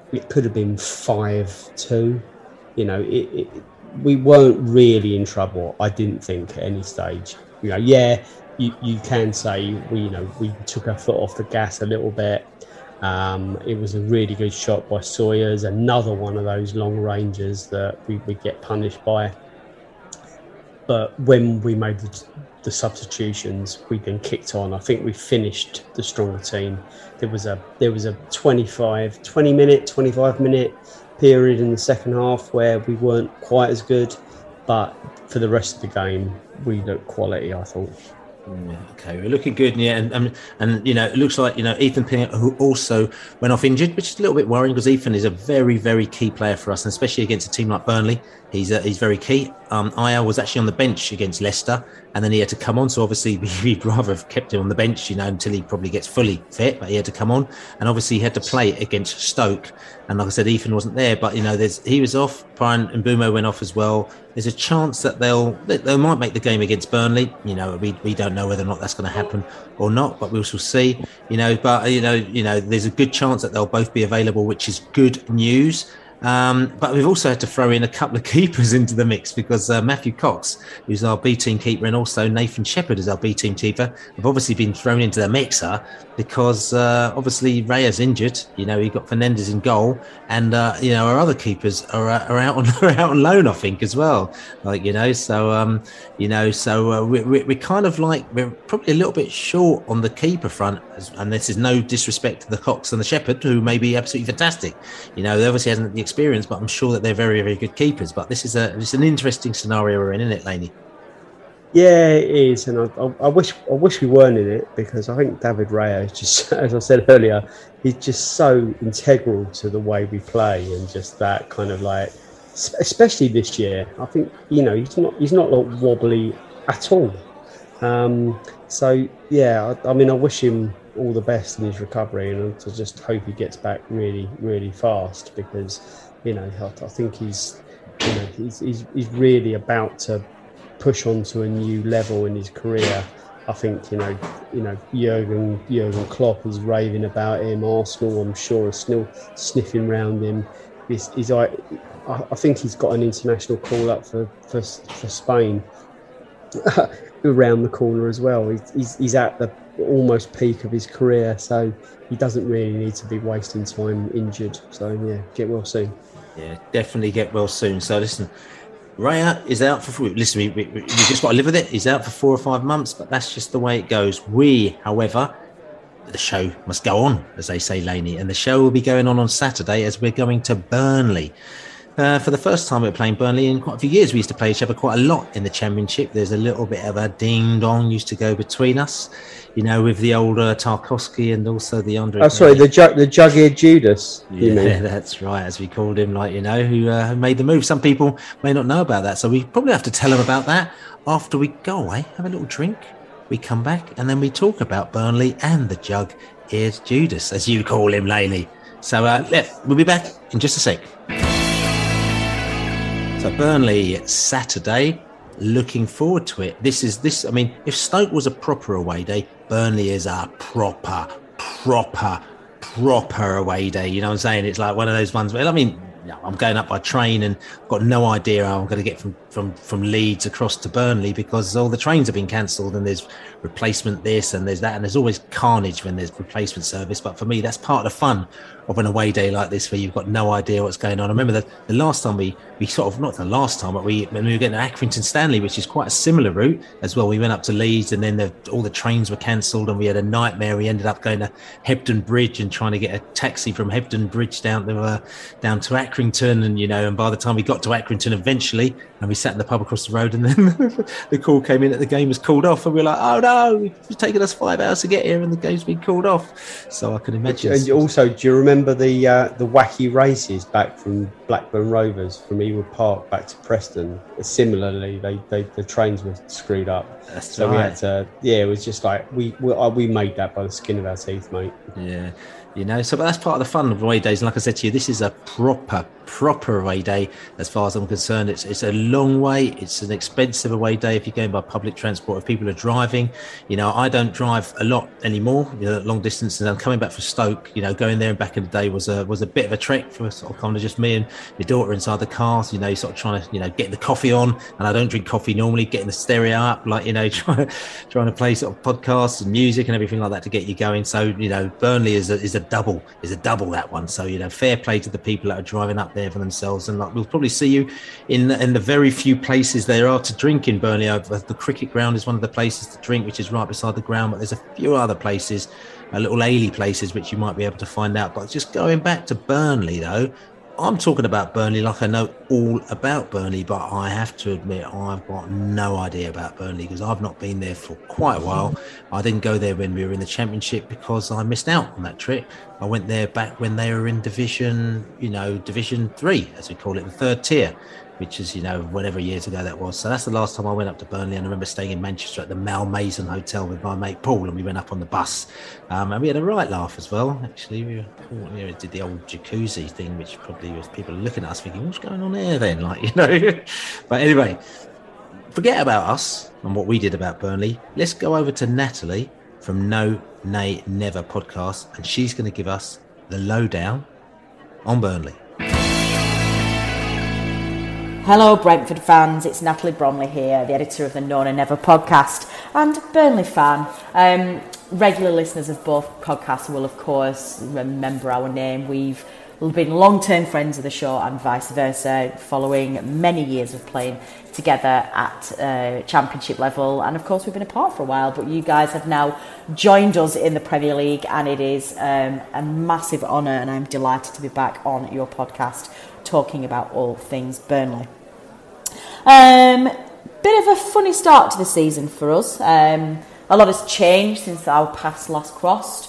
5-2. You know, we weren't really in trouble, I didn't think, at any stage. You know, yeah, you can say we took our foot off the gas a little bit. It was a really good shot by Sawyers, another one of those long ranges that we get punished by. But when we made the substitutions, we then kicked on. I think we finished the stronger team. There was a 25 minute period in the second half where we weren't quite as good, but for the rest of the game, we looked quality, I thought. Yeah, okay, we're looking good, yeah, and you know, it looks like, you know, Ethan Pinnock, who also went off injured, which is a little bit worrying, because Ethan is a very, very key player for us, and especially against a team like Burnley, he's very key. Aya was actually on the bench against Leicester, and then he had to come on. So obviously we'd rather have kept him on the bench, you know, until he probably gets fully fit. But he had to come on, and obviously he had to play against Stoke. And like I said, Ethan wasn't there, but you know, he was off. Brian Mbeumo went off as well. There's a chance that they might make the game against Burnley. You know, we don't know whether or not that's going to happen or not, but we shall see. You know, but you know, there's a good chance that they'll both be available, which is good news. But we've also had to throw in a couple of keepers into the mix because Matthew Cox, who's our B team keeper, and also Nathan Shepherd is our B team keeper, have obviously been thrown into the mixer because obviously Raya's injured. You know, he got Fernandez in goal, and you know, our other keepers are out on loan, I think, as well. Like, you know, so we're kind of like, we're probably a little bit short on the keeper front, and this is no disrespect to the Cox and the Shepherd, who may be absolutely fantastic. You know, they obviously hasn't the experience, but I'm sure that they're very, very good keepers. But this is an interesting scenario we're in, isn't it, Laney? Yeah, it is, and I wish we weren't in it, because I think David Raya is just, as I said earlier, he's just so integral to the way we play, and just that kind of like, especially this year. I think, you know, he's not like wobbly at all. So yeah, I mean, I wish him all the best in his recovery, and I just hope he gets back really, really fast, because, you know, I think he's really about to push on to a new level in his career. I think, you know, Jurgen Klopp is raving about him. Arsenal, I'm sure, are still sniffing round him. I think he's got an international call up for Spain around the corner as well. He's at the almost peak of his career, so he doesn't really need to be wasting time injured. So yeah, get well soon. Yeah, definitely get well soon. So listen, Raya is out for... Listen, we just got to live with it. He's out for 4 or 5 months, but that's just the way it goes. We, however, the show must go on, as they say, Laney, and the show will be going on Saturday as we're going to Burnley. For the first time we're playing Burnley in quite a few years. We used to play each other quite a lot in the Championship. There's a little bit of a ding-dong used to go between us, you know, with the older Tarkowski and also the Andre... Oh, sorry, the jug-eared Judas. Yeah, that's right, as we called him, like, you know, who made the move. Some people may not know about that, so we probably have to tell them about that after we go away, have a little drink, we come back, and then we talk about Burnley and the jug-eared Judas, as you call him, Laney. So we'll be back in just a sec. So Burnley Saturday, looking forward to it. I mean, if Stoke was a proper away day, Burnley is a proper away day. You know what I'm saying? It's like one of those ones where, I mean, I'm going up by train and I've got no idea how I'm going to get from Leeds across to Burnley, because all the trains have been cancelled and there's replacement this and there's that, and there's always carnage when there's replacement service. But for me, that's part of the fun of an away day like this, where you've got no idea what's going on. I remember the last time we sort of, not the last time, but when we were getting to Accrington Stanley, which is quite a similar route as well. We went up to Leeds, and then all the trains were cancelled, and we had a nightmare. We ended up going to Hebden Bridge and trying to get a taxi from Hebden Bridge down to Accrington, and you know, and by the time we got to Accrington eventually, and we sat in the pub across the road, and then the call came in that the game was called off, and we were like, oh no, it's taken us 5 hours to get here, and the game's been called off. So I can imagine. And also, do you remember the wacky races back from Blackburn Rovers from Ewood Park back to Preston? Similarly, the trains were screwed up. That's so right. We had to. Yeah, it was just like we made that by the skin of our teeth, mate. Yeah. You know, so but that's part of the fun of away days. And like I said to you, this is a proper away day as far as I'm concerned. It's a long way. It's an expensive away day if you're going by public transport. If people are driving, you know, I don't drive a lot anymore, you know, long distance. And I'm coming back from Stoke, you know, going there and back in the day was a bit of a trek for sort of kind of just me and my daughter inside the car. So, you know, sort of trying to, you know, get the coffee on, and I don't drink coffee normally, getting the stereo up, like, you know, trying to play sort of podcasts and music and everything like that to get you going. So, you know, Burnley is a double that one. So, you know, fair play to the people that are driving up there for themselves. And like, we'll probably see you in the very few places there are to drink in Burnley. The cricket ground is one of the places to drink, which is right beside the ground, but there's a few other places, little ailey places, which you might be able to find out. But just going back to Burnley though, I'm talking about Burnley like I know all about Burnley, but I have to admit I've got no idea about Burnley because I've not been there for quite a while. I didn't go there when we were in the Championship because I missed out on that trip. I went there back when they were in Division 3, as we call it, the third tier, which is, you know, whatever years ago that was. So that's the last time I went up to Burnley. And I remember staying in Manchester at the Malmaison Hotel with my mate Paul, and we went up on the bus. And we had a right laugh as well. Actually, we did the old jacuzzi thing, which probably was people looking at us thinking, what's going on there then? Like, you know. But anyway, forget about us and what we did about Burnley. Let's go over to Natalie from No Nay Never podcast, and she's going to give us the lowdown on Burnley. Hello Brentford fans, it's Natalie Bromley here, the editor of the No Nay Never podcast and Burnley fan. Regular listeners of both podcasts will of course remember our name. We've been long-term friends of the show and vice versa, following many years of playing together at championship level, and of course we've been apart for a while, but you guys have now joined us in the Premier League, and it is a massive honour, and I'm delighted to be back on your podcast talking about all things Burnley. Bit of a funny start to the season for us. A lot has changed since our paths last crossed.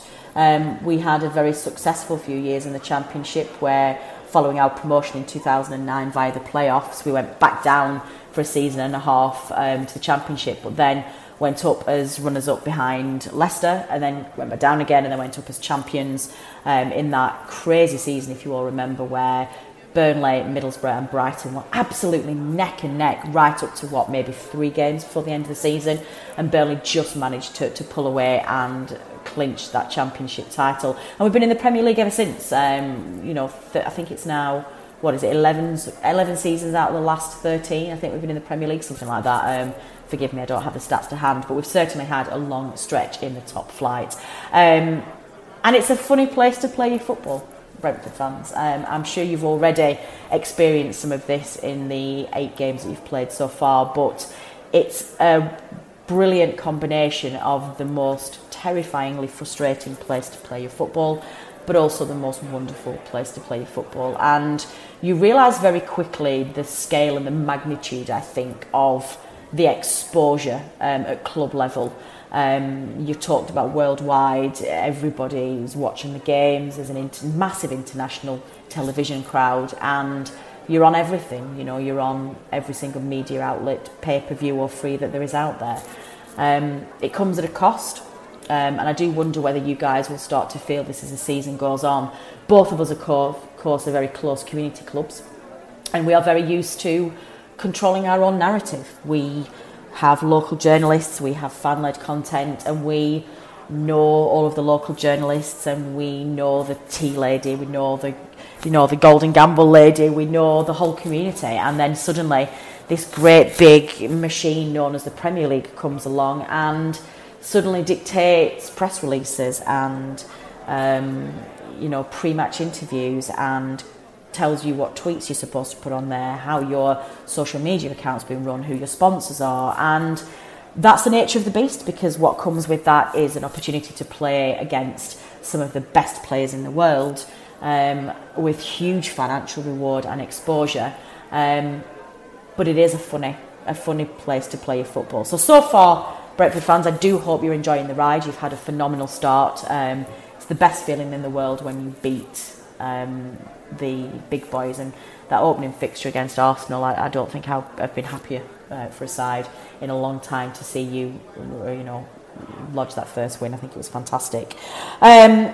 We had a very successful few years in the Championship where, following our promotion in 2009 via the playoffs, we went back down for a season and a half to the Championship, but then went up as runners-up behind Leicester, and then went back down again, and then went up as champions in that crazy season, if you all remember, where Burnley, Middlesbrough and Brighton were absolutely neck and neck right up to maybe 3 games before the end of the season, and Burnley just managed to pull away and clinch that Championship title. And we've been in the Premier League ever since. I think it's now, 11 seasons out of the last 13. I think we've been in the Premier League, something like that. Forgive me, I don't have the stats to hand, but we've certainly had a long stretch in the top flight. And it's a funny place to play your football, Brentford fans. I'm sure you've already experienced some of this in the 8 games that you've played so far, but it's a brilliant combination of the most terrifyingly frustrating place to play your football, but also the most wonderful place to play your football. And you realise very quickly the scale and the magnitude, I think, of the exposure at club level. You talked about worldwide, everybody's watching the games, there's a massive international television crowd, and you're on everything, you're on every single media outlet, pay-per-view or free, that there is out there. It comes at a cost, and I do wonder whether you guys will start to feel this as the season goes on. Both of us, of course, are very close community clubs, and we are very used to controlling our own narrative. We have local journalists, we have fan-led content, and we know all of the local journalists, and we know the tea lady, we know the Golden Gamble lady, we know the whole community, and then suddenly this great big machine known as the Premier League comes along and suddenly dictates press releases and pre-match interviews, and tells you what tweets you're supposed to put on there, how your social media account's been run, who your sponsors are, and that's the nature of the beast, because what comes with that is an opportunity to play against some of the best players in the world, with huge financial reward and exposure, but it is a funny place to play your football. So far, Brentford fans, I do hope you're enjoying the ride. You've had a phenomenal start. It's the best feeling in the world when you beat the big boys, and that opening fixture against Arsenal, I don't think I've been happier for a side in a long time to see you lodge that first win. I think it was fantastic. I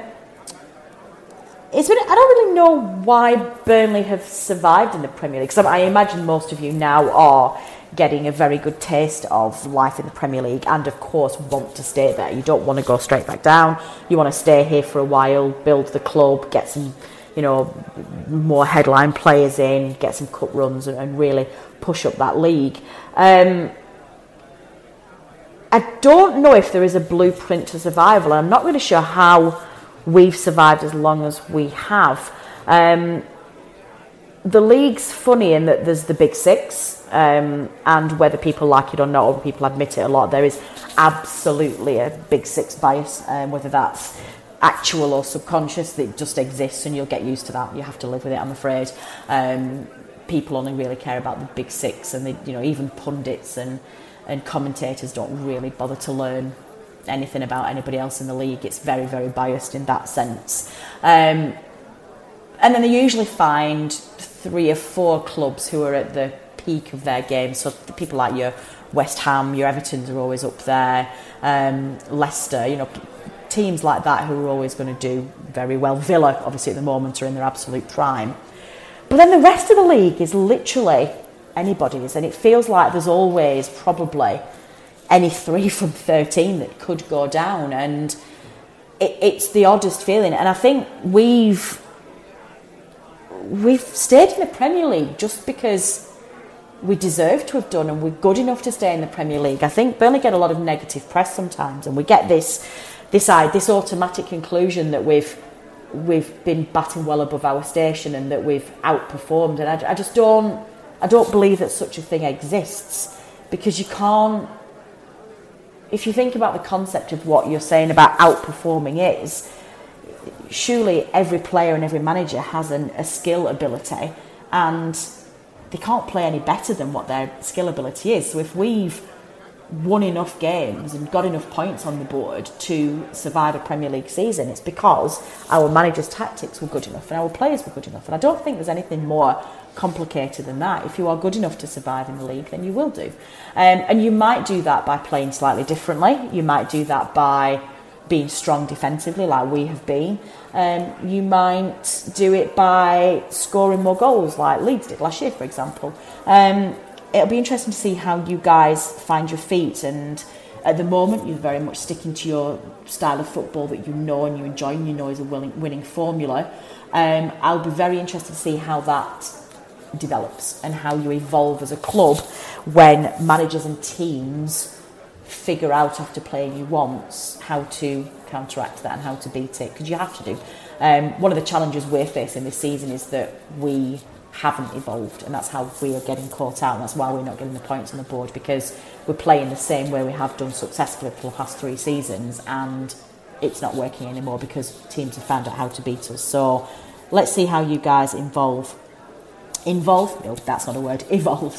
don't really know why Burnley have survived in the Premier League, because I imagine most of you now are getting a very good taste of life in the Premier League, and of course want to stay there. You don't want to go straight back down. You want to stay here for a while, build the club, get some more headline players in, get some cup runs, and really push up that league. I don't know if there is a blueprint to survival. I'm not really sure how we've survived as long as we have. The league's funny in that there's the big 6, and whether people like it or not, or people admit it a lot, there is absolutely a big 6 bias, whether that's actual or subconscious, that just exists, and you'll get used to that. You have to live with it, I'm afraid. People only really care about the big 6, and even pundits and commentators don't really bother to learn anything about anybody else in the league. It's very, very biased in that sense. And then they usually find 3 or 4 clubs who are at the peak of their game. So the people like your West Ham, your Evertons are always up there. Leicester, teams like that who are always going to do very well. Villa, obviously, at the moment are in their absolute prime. But then the rest of the league is literally anybody's, and it feels like there's always probably any 3 from 13 that could go down, and it's the oddest feeling. And I think we've stayed in the Premier League just because we deserve to have done, and we're good enough to stay in the Premier League. I think Burnley get a lot of negative press sometimes, and we get this automatic conclusion that we've been batting well above our station and that we've outperformed, and I just don't believe that such a thing exists, because you can't. If you think about the concept of what you're saying about outperforming is, surely every player and every manager has a skill ability, and they can't play any better than what their skill ability is. So if we've won enough games and got enough points on the board to survive a Premier League season, it's because our managers' tactics were good enough and our players were good enough. And I don't think there's anything more complicated than that. If you are good enough to survive in the league, then you will do. And you might do that by playing slightly differently. You might do that by being strong defensively like we have been. You might do it by scoring more goals like Leeds did last year, for example. It'll be interesting to see how you guys find your feet, and at the moment you're very much sticking to your style of football that you know and you enjoy and you know is a winning formula. I'll be very interested to see how that develops and how you evolve as a club when managers and teams figure out after playing you once how to counteract that and how to beat it, because you have to do. One of the challenges we're facing this season is that we haven't evolved, and that's how we are getting caught out, and that's why we're not getting the points on the board, because we're playing the same way we have done successfully for the past 3 seasons, and it's not working anymore because teams have found out how to beat us. So let's see how you guys evolve. No, that's not a word. Evolve.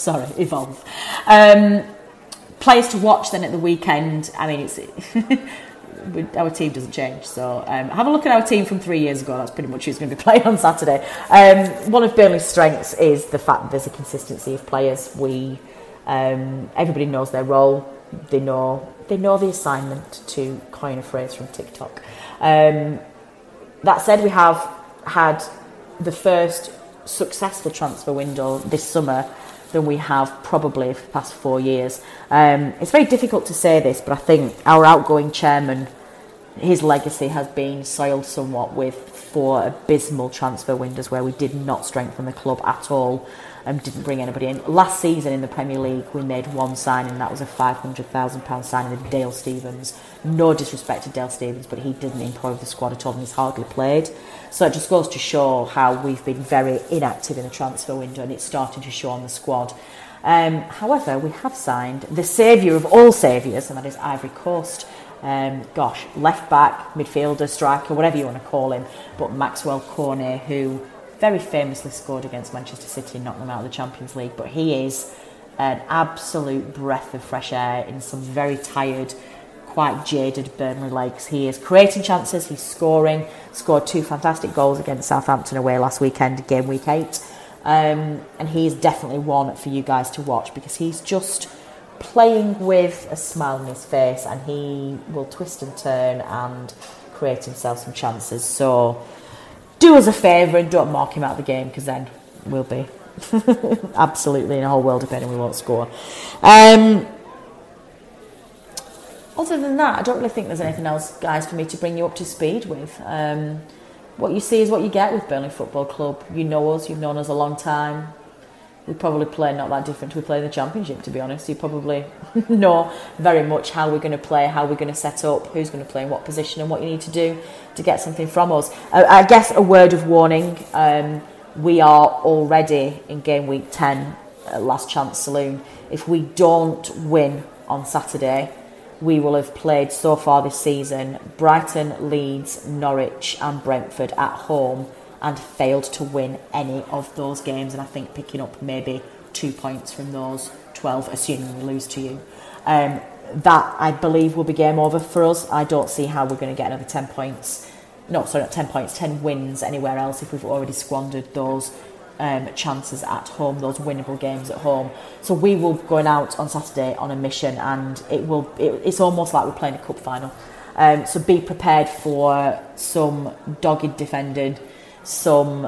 Players to watch then at the weekend. I mean, it's our team doesn't change, so have a look at our team from 3 years ago. That's pretty much who's going to be playing on Saturday. One of Burnley's strengths is the fact that there's a consistency of players. Everybody knows their role. They know the assignment, to coin a phrase from TikTok. That said, we have had the first successful transfer window this summer than we have probably for the past 4 years. It's very difficult to say this, but I think our outgoing chairman, his legacy has been soiled somewhat with 4 abysmal transfer windows where we did not strengthen the club at all and didn't bring anybody in. Last season in the Premier League, we made one signing, that was a £500,000 signing of Dale Stephens. No disrespect to Dale Stephens, but he didn't improve the squad at all and he's hardly played. So it just goes to show how we've been very inactive in the transfer window, and it's starting to show on the squad. However, we have signed the saviour of all saviours, and that is Ivory Coast. Left back, midfielder, striker, whatever you want to call him, but Maxwell Cornet, who very famously scored against Manchester City and knocked them out of the Champions League, but he is an absolute breath of fresh air in some very tired, quite jaded Burnley legs. He is creating chances, he's scoring, scored 2 fantastic goals against Southampton away last weekend, game week 8, and he's definitely one for you guys to watch, because he's just playing with a smile on his face, and he will twist and turn and create himself some chances. So do us a favour and don't mark him out of the game, because then we'll be absolutely in a whole world of pain and we won't score. Other than that, I don't really think there's anything else, guys, for me to bring you up to speed with. What you see is what you get with Burnley Football Club. You know us, you've known us a long time. We probably play not that different to we play in the Championship, to be honest. You probably know very much how we're going to play, how we're going to set up, who's going to play in what position, and what you need to do to get something from us. I guess a word of warning, we are already in game week 10 at Last Chance Saloon. If we don't win on Saturday, we will have played so far this season Brighton, Leeds, Norwich and Brentford at home and failed to win any of those games, and I think picking up maybe 2 points from those 12, assuming we lose to you. That, I believe, will be game over for us. I don't see how we're going to get another 10 points. No, sorry, not 10 points, 10 wins anywhere else if we've already squandered those chances at home, those winnable games at home. So we will be going out on Saturday on a mission, and it's almost like we're playing a cup final. So be prepared for some dogged defending, some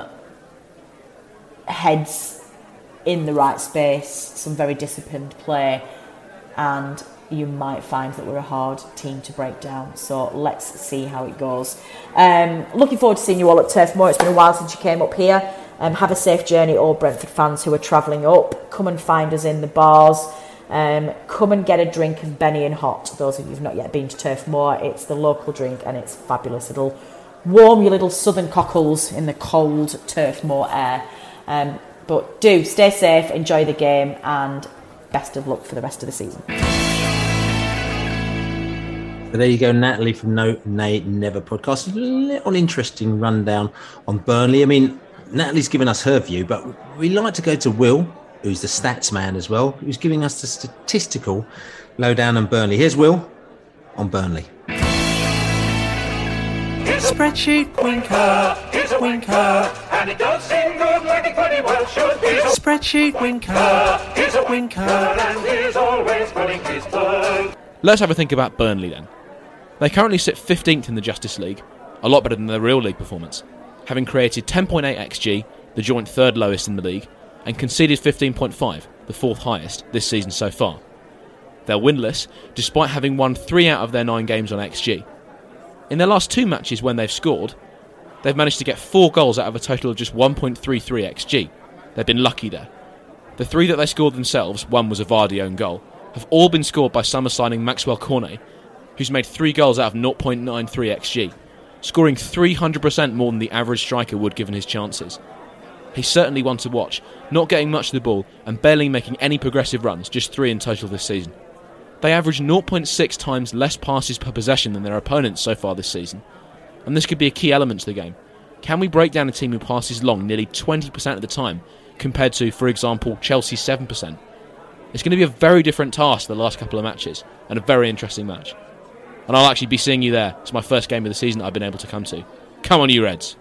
heads in the right space, some very disciplined play, and you might find that we're a hard team to break down. So let's see how it goes. Looking forward to seeing you all at Turf Moor. It's been a while since you came up here. have a safe journey, all Brentford fans who are travelling up. Come and find us in the bars. Come and get a drink of Benny and Hot. Those of you who've not yet been to Turf Moor, it's the local drink and it's fabulous. It'll warm your little southern cockles in the cold Turf Moor air. But do stay safe, enjoy the game, and best of luck for the rest of the season. So there you go, Natalie from No Nay Never podcast. A little interesting rundown on Burnley. I mean, Natalie's given us her view, but we like to go to Will, who's the stats man as well, who's giving us the statistical lowdown on Burnley. Here's Will on Burnley. Spreadsheet winker, here's a winker, and it does seem good like it pretty well should. Spreadsheet winker, here's a winker, and he's always putting his third. Let's have a think about Burnley then. They currently sit 15th in the Justice League, a lot better than their real league performance, having created 10.8 XG, the joint third lowest in the league, and conceded 15.5, the fourth highest this season so far. They're winless, despite having won 3 out of their 9 games on XG. In their last 2 matches when they've scored, they've managed to get 4 goals out of a total of just 1.33 XG. They've been lucky there. The 3 that they scored themselves, one was a Vardy own goal, have all been scored by summer signing Maxwell Cornet, who's made 3 goals out of 0.93 XG, scoring 300% more than the average striker would given his chances. He's certainly one to watch, not getting much of the ball and barely making any progressive runs, just 3 in total this season. They average 0.6 times less passes per possession than their opponents so far this season, and this could be a key element to the game. Can we break down a team who passes long nearly 20% of the time, compared to, for example, Chelsea 7%? It's going to be a very different task the last couple of matches, and a very interesting match. And I'll actually be seeing you there. It's my first game of the season that I've been able to come to. Come on, you Reds.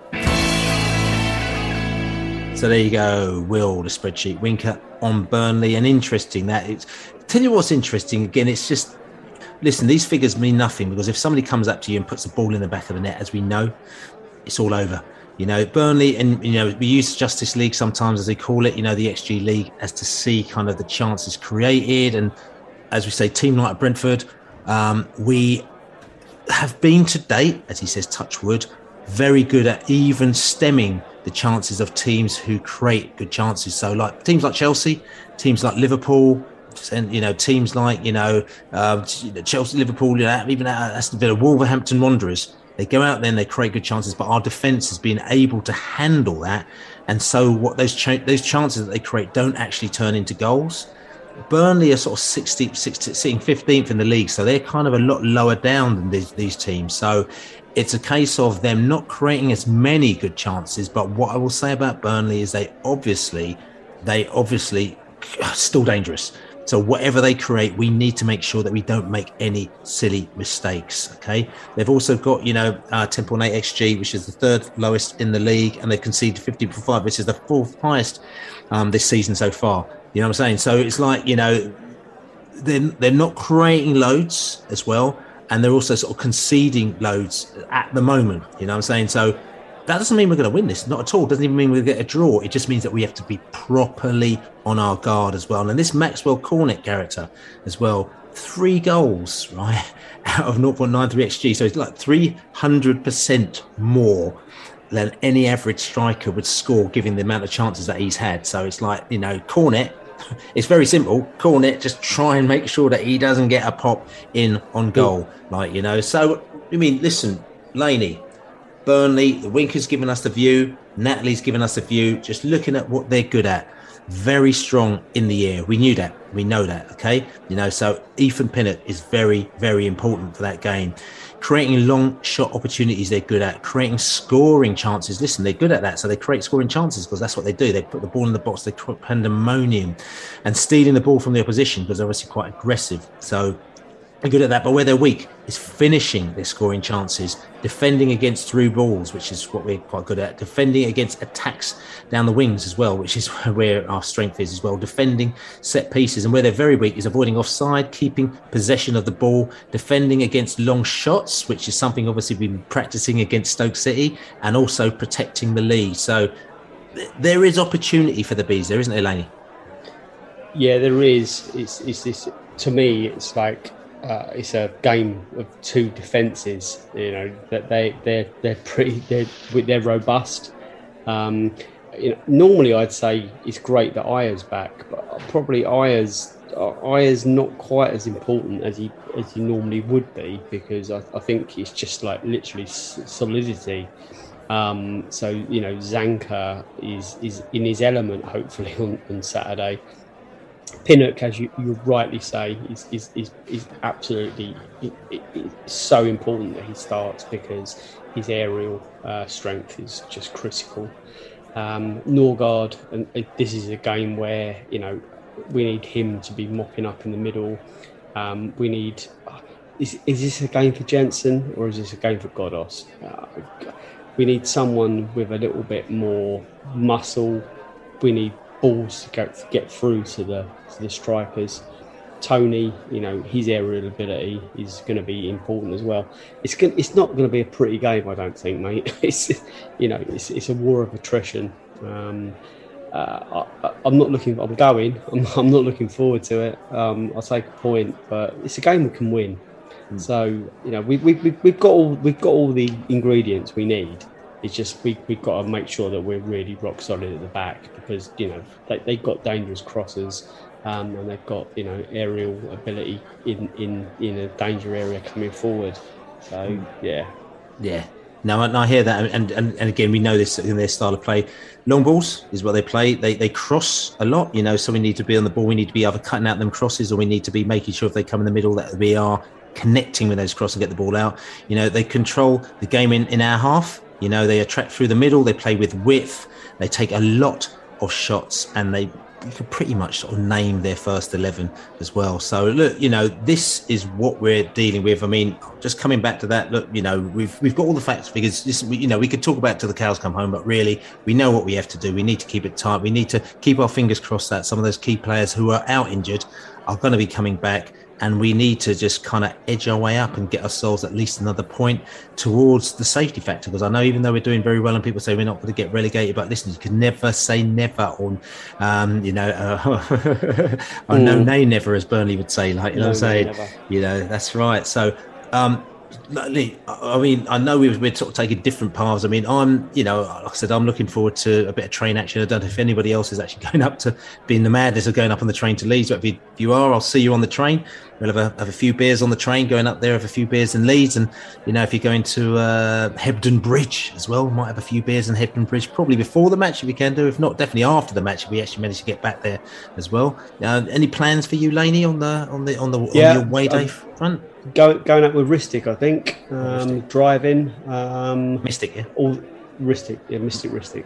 So there you go, Will, the spreadsheet winker on Burnley. And interesting that it's... Tell you what's interesting, again, it's just... Listen, these figures mean nothing, because if somebody comes up to you and puts a ball in the back of the net, as we know, it's all over. You know, Burnley, and, you know, we use Justice League sometimes, as they call it, you know, the XG League, as to see kind of the chances created. And as we say, team like Brentford, we have been to date, as he says, touch wood, very good at even stemming the chances of teams who create good chances. So like teams like Chelsea, teams like Liverpool, and, you know, teams like, Chelsea, Liverpool, even Aston Villa, Wolverhampton Wanderers, they go out there and they create good chances, but our defence has been able to handle that. And so what those chances that they create don't actually turn into goals. Burnley are sort of sitting 15th in the league, so they're kind of a lot lower down than these teams. So it's a case of them not creating as many good chances. But what I will say about Burnley is they obviously are still dangerous. So whatever they create, we need to make sure that we don't make any silly mistakes, okay? They've also got, 10.8 XG, which is the third lowest in the league, and they've conceded 15.5, which is the fourth highest this season so far. You know what I'm saying? So it's like, they're not creating loads as well, and they're also sort of conceding loads at the moment. You know what I'm saying? So that doesn't mean we're going to win this, not at all. It doesn't even mean we'll get a draw. It just means that we have to be properly on our guard as well. And this Maxwell Cornet character as well, 3 goals, right, out of 0.93 XG. So it's like 300% more than any average striker would score, given the amount of chances that he's had. So it's like, Cornet, it's very simple. Cornet, just try and make sure that he doesn't get a pop in on goal. So, listen, Laney, Burnley, the Winker's given us the view, Natalie's given us the view, just looking at what they're good at. Very strong in the air. We knew that. We know that, okay? So Ethan Pinnock is very, very important for that game. Creating long shot opportunities, they're good at. Creating scoring chances. Listen, they're good at that. So they create scoring chances because that's what they do. They put the ball in the box, they create pandemonium. And stealing the ball from the opposition, because they're obviously quite aggressive. So they're good at that. But where they're weak is finishing their scoring chances, defending against through balls, which is what we're quite good at, defending against attacks down the wings as well, which is where our strength is as well, defending set pieces. And where they're very weak is avoiding offside, keeping possession of the ball, defending against long shots, which is something obviously we've been practicing against Stoke City, and also protecting the lead. So there is opportunity for the Bees there, isn't there, Laney? Yeah, there is. It's to me, it's like it's a game of 2 defences. That they're robust. normally I'd say it's great that Ayer's back, but probably Ayer's not quite as important as he normally would be, because I think it's just like literally solidity. So Zanka is in his element hopefully on Saturday. Pinnock, as you rightly say, is absolutely it's so important that he starts, because his aerial strength is just critical. Norgard, and this is a game where we need him to be mopping up in the middle. We need. Is this a game for Jensen or is this a game for Ghoddos? We need someone with a little bit more muscle. We need balls to get through to the strikers. Tony, his aerial ability is going to be important as well. It's not going to be a pretty game, I don't think, mate. It's a war of attrition. I'm not looking. I'm not looking forward to it. I'll take a point, but it's a game we can win. So we've got all the ingredients we need. It's just we've got to make sure that we're really rock solid at the back, because they've got dangerous crosses, and they've got aerial ability in a danger area coming forward. So yeah. No, I hear that, and again, we know this in their style of play. Long balls is what they play. They cross a lot, so we need to be on the ball. We need to be either cutting out them crosses, or we need to be making sure if they come in the middle that we are connecting with those crosses and get the ball out. They control the game in our half. They attract through the middle. They play with width. They take a lot of shots, and you can pretty much sort of name their first 11 as well. So look, this is what we're dealing with. I mean, just coming back to that, look, we've got all the facts, because we could talk about it till the cows come home, but really we know what we have to do. We need to keep it tight. We need to keep our fingers crossed that some of those key players who are out injured are going to be coming back, and we need to just kind of edge our way up and get ourselves at least another point towards the safety factor. Because I know, even though we're doing very well and people say we're not going to get relegated, but listen, you can never say never on, I know nay never, as Burnley would say, like, what I'm saying? That's right. So, I mean, I know we're sort of taking different paths. I mean, like I said, I'm looking forward to a bit of train action. I don't know if anybody else is actually going up to being the madness of going up on the train to Leeds. But if you are, I'll see you on the train. We'll have a few beers on the train going up there, have a few beers in Leeds. And, if you're going to Hebden Bridge as well, we might have a few beers in Hebden Bridge, probably before the match if we can do. If not, definitely after the match if we actually manage to get back there as well. Any plans for you, Laney, on your way day front? Going up with Ristic, I think. Driving. Mystic, yeah? Mystic Ristic.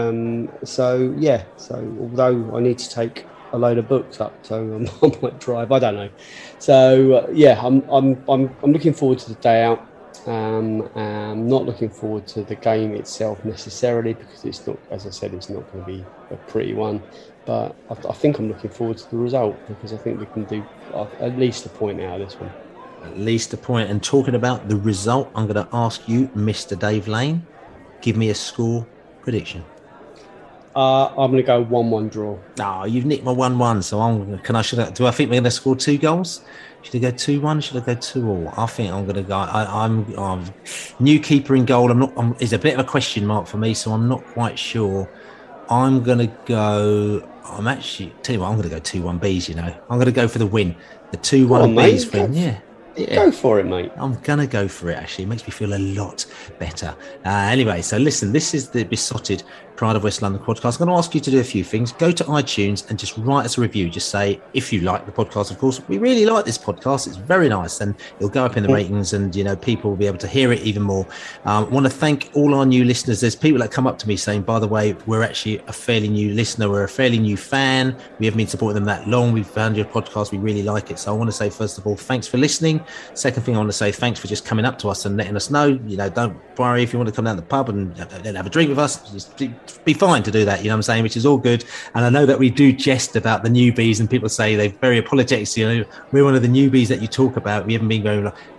So although I need to take a load of books up, so I might drive. I don't know. So I'm looking forward to the day out. I'm not looking forward to the game itself necessarily, because it's not, as I said, it's not going to be a pretty one. But I think I'm looking forward to the result, because I think we can do at least a point out of this one. At least a point. And talking about the result, I'm going to ask you, Mr. Dave Lane, give me a score prediction. I'm going to go 1-1 draw. Oh, you've nicked my 1-1. So do I think we're going to score 2 goals? Should I go 2-1? Should I go 2-2? I think I'm going to go. I'm new keeper in goal. It's a bit of a question mark for me, so I'm not quite sure. I'm going to go. I'm actually tell you what. I'm going to go 2-1 Bs. I'm going to go for the win. The 2-1 Bs for him. Yeah. Go for it, mate. I'm going to go for it, actually. It makes me feel a lot better. Anyway, so listen, this is the Besotted Pride of West London podcast. I'm going to ask you to do a few things. Go to iTunes and just write us a review. Just say, if you like the podcast, of course, we really like this podcast. It's very nice. And it'll go up in the ratings, and, people will be able to hear it even more. I want to thank all our new listeners. There's people that come up to me saying, by the way, we're actually a fairly new listener. We're a fairly new fan. We haven't been supporting them that long. We've found your podcast. We really like it. So I want to say, first of all, thanks for listening. Second thing I want to say, thanks for just coming up to us and letting us know. Don't worry if you want to come down to the pub and have a drink with us. Just be fine to do that, what I'm saying, which is all good. And I know that we do jest about the newbies, and people say they're very apologetic. We're one of the newbies that you talk about. We haven't been going.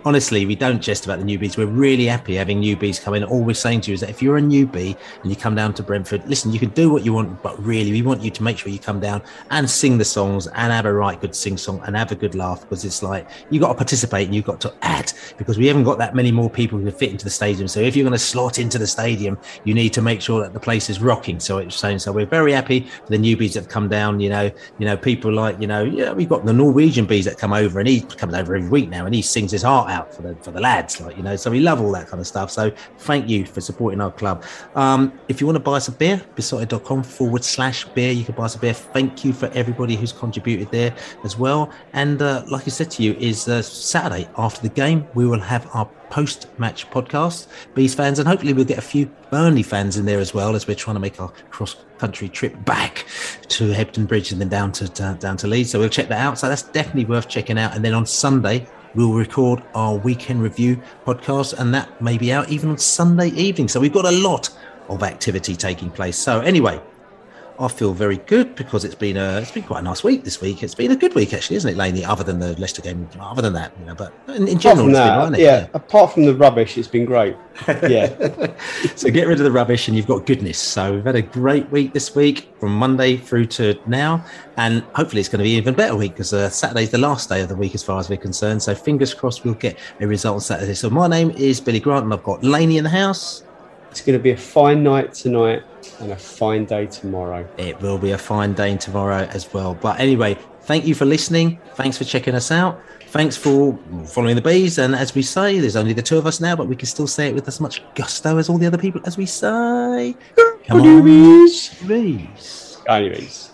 honestly, we don't jest about the newbies. We're really happy having newbies come in. All we're saying to you is that if you're a newbie and you come down to Brentford, listen, you can do what you want, but really we want you to make sure you come down and sing the songs and have a right good sing song and have a good laugh, because it's like you've got to participate and you've got to add, because we haven't got that many more people who can fit into the stadium. So if you're going to slot into the stadium, you need to make sure that the place is rocking. So it's saying, so we're very happy for the newbies that have come down. You know, people like, we've got the Norwegian bees that come over, and he comes over every week now and he sings his heart out for the lads, so we love all that kind of stuff. So thank you for supporting our club. If you want to buy some beer, besotted.com/beer, you can buy some beer. Thank you for everybody who's contributed there as well. And like I said to you, is Saturday after the game we will have our post-match podcast, Bees fans, and hopefully we'll get a few Burnley fans in there as well, as we're trying to make our cross-country trip back to Hebden Bridge and then down to Leeds. So we'll check that out. So that's definitely worth checking out. And then on Sunday we'll record our weekend review podcast, and that may be out even on Sunday evening. So we've got a lot of activity taking place. So anyway, I feel very good because it's been quite a nice week this week. It's been a good week actually, isn't it, Laney? Other than the Leicester game, other than that, but in general, it's been right, isn't it? Yeah. Apart from the rubbish, it's been great. Yeah. So get rid of the rubbish and you've got goodness. So we've had a great week this week from Monday through to now, and hopefully it's going to be an even better week because Saturday's the last day of the week as far as we're concerned. So fingers crossed we'll get a result on Saturday. So my name is Billy Grant and I've got Laney in the house. It's going to be a fine night tonight and a fine day tomorrow. It will be a fine day tomorrow as well. But anyway, thank you for listening. Thanks for checking us out. Thanks for following the Bees. And as we say, there's only the two of us now, but we can still say it with as much gusto as all the other people as we say. Come on, Bees. Bees. Go on, you Bees.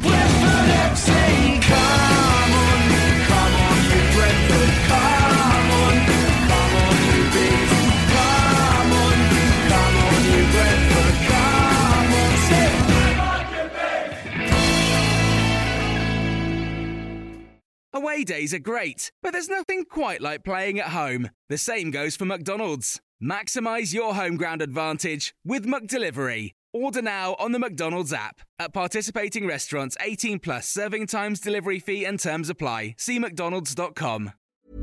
Away days are great, but there's nothing quite like playing at home. The same goes for McDonald's. Maximise your home ground advantage with McDelivery. Order now on the McDonald's app. At participating restaurants, 18 plus, serving times, delivery fee and terms apply. See mcdonalds.com.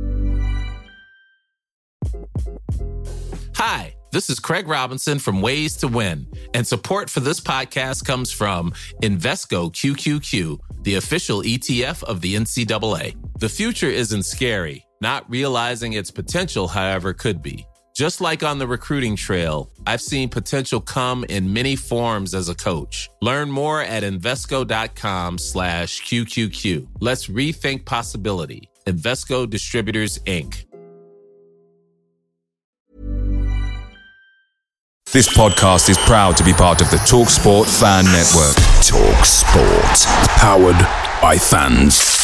Hi, this is Craig Robinson from Ways to Win, and support for this podcast comes from Invesco QQQ, the official ETF of the NCAA. The future isn't scary. Not realizing its potential, however, could be. Just like on the recruiting trail, I've seen potential come in many forms as a coach. Learn more at Invesco.com/QQQ. Let's rethink possibility. Invesco Distributors, Inc. This podcast is proud to be part of the TalkSport Fan Network. TalkSport. Powered by fans.